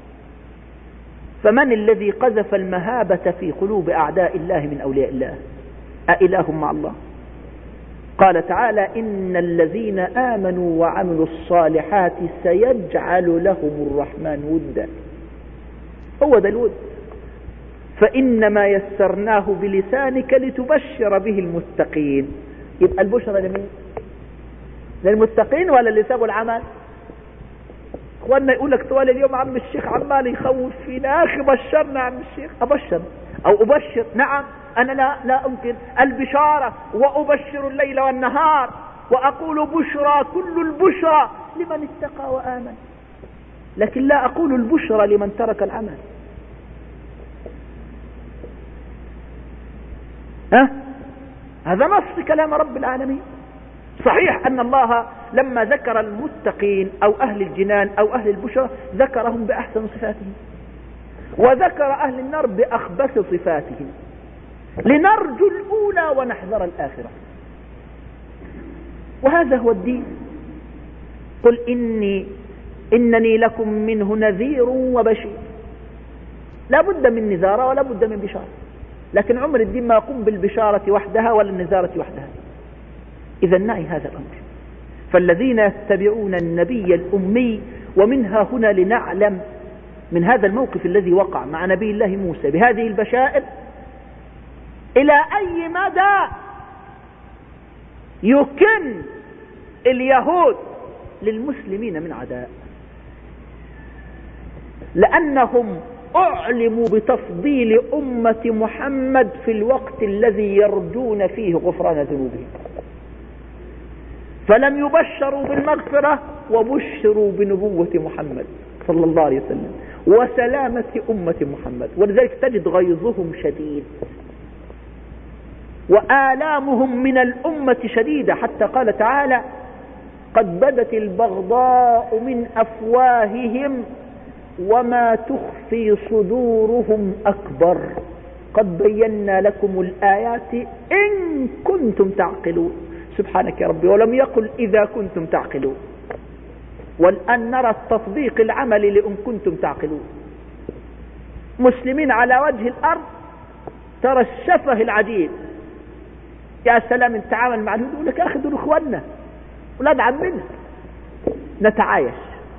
فمن الذي قذف المهابة في قلوب أعداء الله من أولياء الله؟ أإله مع الله؟ قال تعالى: إن الذين آمنوا وعملوا الصالحات سيجعل لهم الرحمن ودا. هو ده الود. فإنما يسرناه بلسانك لتبشر به المتقين. يبقى البشرى لمين؟ للمتقين ولا اللي سابوا العمل؟ اخواننا يقول لك طوال اليوم عم الشيخ عمال يخوف فينا، اخي بشرنا عم الشيخ. ابشر او ابشر، نعم انا لا لا انكر البشارة، وابشر الليل والنهار، واقول بشرى كل البشرى لمن اتقى وآمن، لكن لا اقول البشرى لمن ترك العمل. ها؟ هذا نص كلام رب العالمين. صحيح أن الله لما ذكر المتقين أو أهل الجنان أو أهل البشرى ذكرهم بأحسن صفاتهم، وذكر أهل النار بأخبث صفاتهم، لنرجو الأولى ونحذر الآخرة. وهذا هو الدين. قل إني إنني لكم منه نذير وبشير. لا بد من نذارة ولا بد من بشارة، لكن عمر الدين ما يقوم بالبشارة وحدها ولا النذارة وحدها. إذا نعي هذا الأمر. فالذين يتبعون النبي الأمي، ومنها هنا لنعلم من هذا الموقف الذي وقع مع نبي الله موسى بهذه البشائر إلى أي مدى يكن اليهود للمسلمين من عداء، لأنهم أعلموا بتفضيل أمة محمد في الوقت الذي يرجون فيه غفران ذنوبهم، فلم يبشروا بالمغفرة وبشروا بنبوة محمد صلى الله عليه وسلم وسلامة أمة محمد. ولذلك تجد غيظهم شديد وآلامهم من الأمة شديدة، حتى قال تعالى: قد بدت البغضاء من أفواههم وما تخفي صدورهم أكبر قد بينا لكم الآيات إن كنتم تعقلون. سبحانك يا ربي، ولم يقل إذا كنتم تعقلون، والآن نرى التطبيق العملي لإن كنتم تعقلون. مسلمين على وجه الأرض ترى الشفه العجيب، يا سلام نتعامل مع اليهود، يقول لك يا أخي دول إخواننا ولاد عمنا، نتعايش.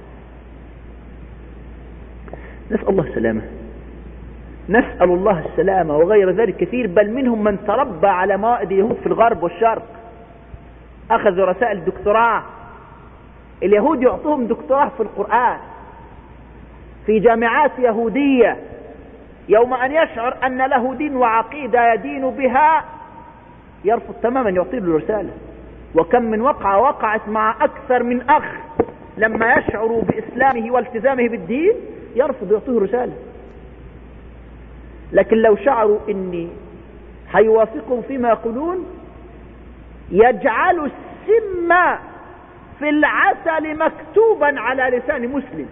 نسأل الله السلامة، نسأل الله السلامة. وغير ذلك كثير، بل منهم من تربى على موائد اليهود في الغرب والشرق، أخذوا رسائل دكتوراه. اليهود يعطوهم دكتوراه في القرآن في جامعات يهودية، يوم أن يشعر أن له دين وعقيدة يدين بها يرفض تماما، يعطي له رسالة. وكم من وقعة وقعت مع أكثر من أخ لما يشعروا بإسلامه والتزامه بالدين يرفض يعطيه رسالة. لكن لو شعروا إني حيوافقهم فيما يقولون يجعلوا السم في العسل مكتوبا على لسان مسلم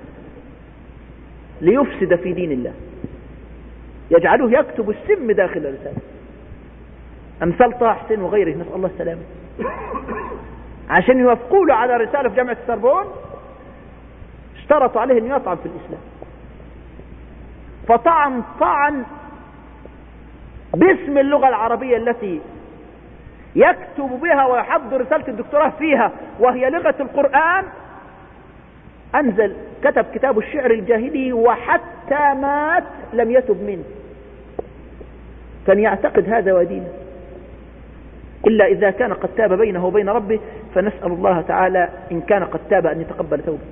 ليفسد في دين الله، يجعلوه يكتب السم داخل الرسالة، أمثال طه حسين وغيره، نسأل الله السلامة، عشان يوافقوا له على رسالة في جامعة السربون اشترطوا عليه أن يطعن في الإسلام، فطعن طعن باسم اللغة العربية التي يكتب بها ويحضر رسالة الدكتوراه فيها، وهي لغة القرآن. أنزل كتب كتاب الشعر الجاهلي وحتى مات لم يتب منه، كان يعتقد هذا ودينه، إلا إذا كان قد تاب بينه وبين ربه، فنسأل الله تعالى إن كان قد تاب أن يتقبل توبته.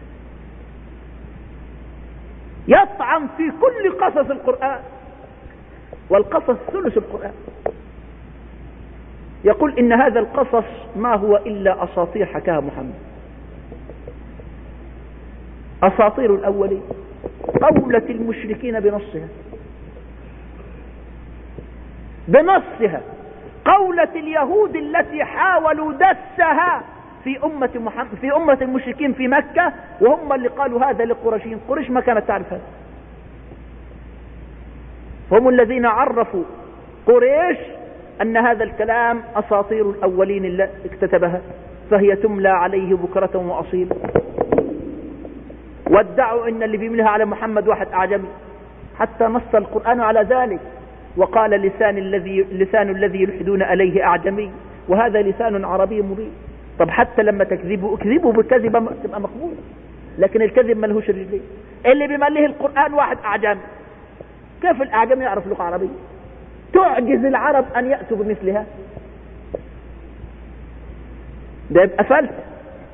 يطعن في كل قصص القرآن، والقصص ثلث القرآن، يقول إن هذا القصص ما هو إلا أساطير حكاها محمد. أساطير الأولين، قولة المشركين بنصها بنصها، قولة اليهود التي حاولوا دسها في أمة محمد في أمة المشركين في مكة، وهم اللي قالوا هذا لقريشين. قريش ما كانت تعرف هذا، هم الذين عرفوا قريش أن هذا الكلام أساطير الأولين اللي اكتتبها، فهي تملى عليه بكرة وأصيلا. وادعوا أن اللي بيملها على محمد واحد أعجمي، حتى نص القرآن على ذلك وقال لسان الذي لسان الذي يلحدون إليه أعجمي وهذا لسان عربي مبين. طب حتى لما تكذبوا اكذبوا بكذبة تبقى مقبولة، لكن الكذب ملهوش رجلين. اللي بيمليه القرآن واحد أعجمي، كيف الأعجم يعرف لغة عربية؟ تعجز العرب أن يأتوا بمثلها، ده يبقى فلتة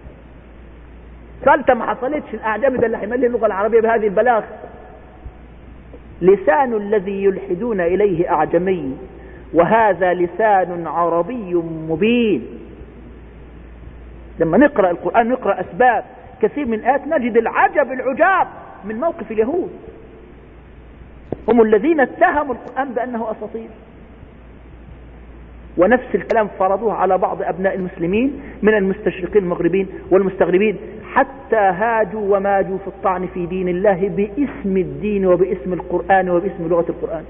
فلتة ما حصلتش. الأعجمي ده اللي هيملي اللغة العربية بهذه البلاغة. لسان الذي يلحدون إليه أعجمي وهذا لسان عربي مبين. لما نقرأ القرآن نقرأ أسباب كثير من آيات نجد العجب العجاب من موقف اليهود، هم الذين اتهموا القرآن بأنه أساطير، ونفس الكلام فرضوه على بعض أبناء المسلمين من المستشرقين المغربين والمستغربين، حتى هاجوا وماجوا في الطعن في دين الله باسم الدين وباسم القرآن وباسم لغة القرآن.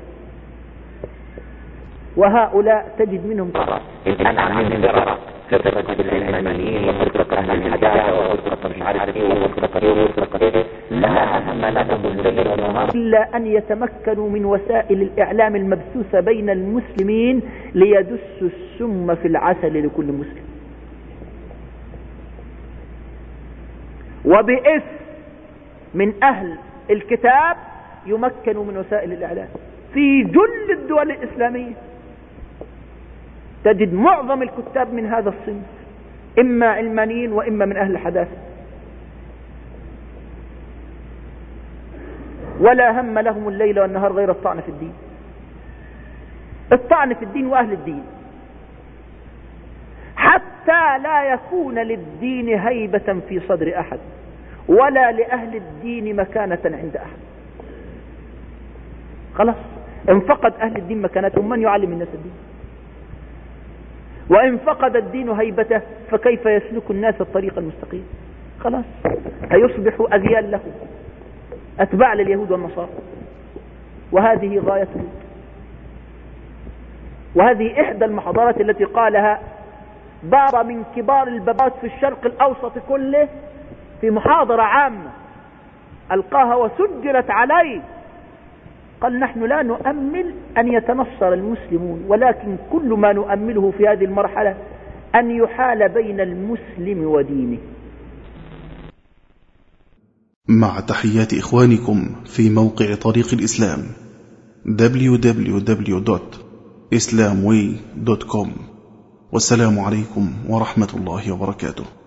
وهؤلاء تجد منهم أنا عامل دراسة فرقة العلمانيين وفرقة أهل الهداية وفرقة مش عارف إيه وفرقة إيه وفرقة إيه، لا هم لهم الليل والنهار إلا أن يتمكنوا من وسائل الإعلام المبثوثة بين المسلمين ليدسوا السم في العسل لكل مسلم، وباسم من أهل الكتاب يمكنوا من وسائل الإعلام. في جل الدول الإسلامية تجد معظم الكتاب من هذا الصنف، إما علمانيين وإما من أهل الحداثة، ولا هم لهم الليل والنهار غير الطعن في الدين، الطعن في الدين وأهل الدين، حتى لا يكون للدين هيبة في صدر أحد ولا لأهل الدين مكانة عند أحد. خلاص إن فقد أهل الدين مكانتهم من يعلم الناس الدين؟ وإن فقد الدين هيبته فكيف يسلك الناس الطريق المستقيم؟ خلاص هيصبحوا أذيال له، أتباع لليهود والنصارى، وهذه غايته. وهذه إحدى المحاضرات التي قالها بابا من كبار البابات في الشرق الأوسط كله في محاضرة عامة ألقاها وسجلت عليه. قال نحن لا نؤمل أن يتنصر المسلمون، ولكن كل ما نؤمله في هذه المرحلة أن يحال بين المسلم ودينه. مع تحيات إخوانكم في موقع طريق الإسلام دبليو دبليو دبليو دوت إسلام واي دوت كوم، والسلام عليكم ورحمة الله وبركاته.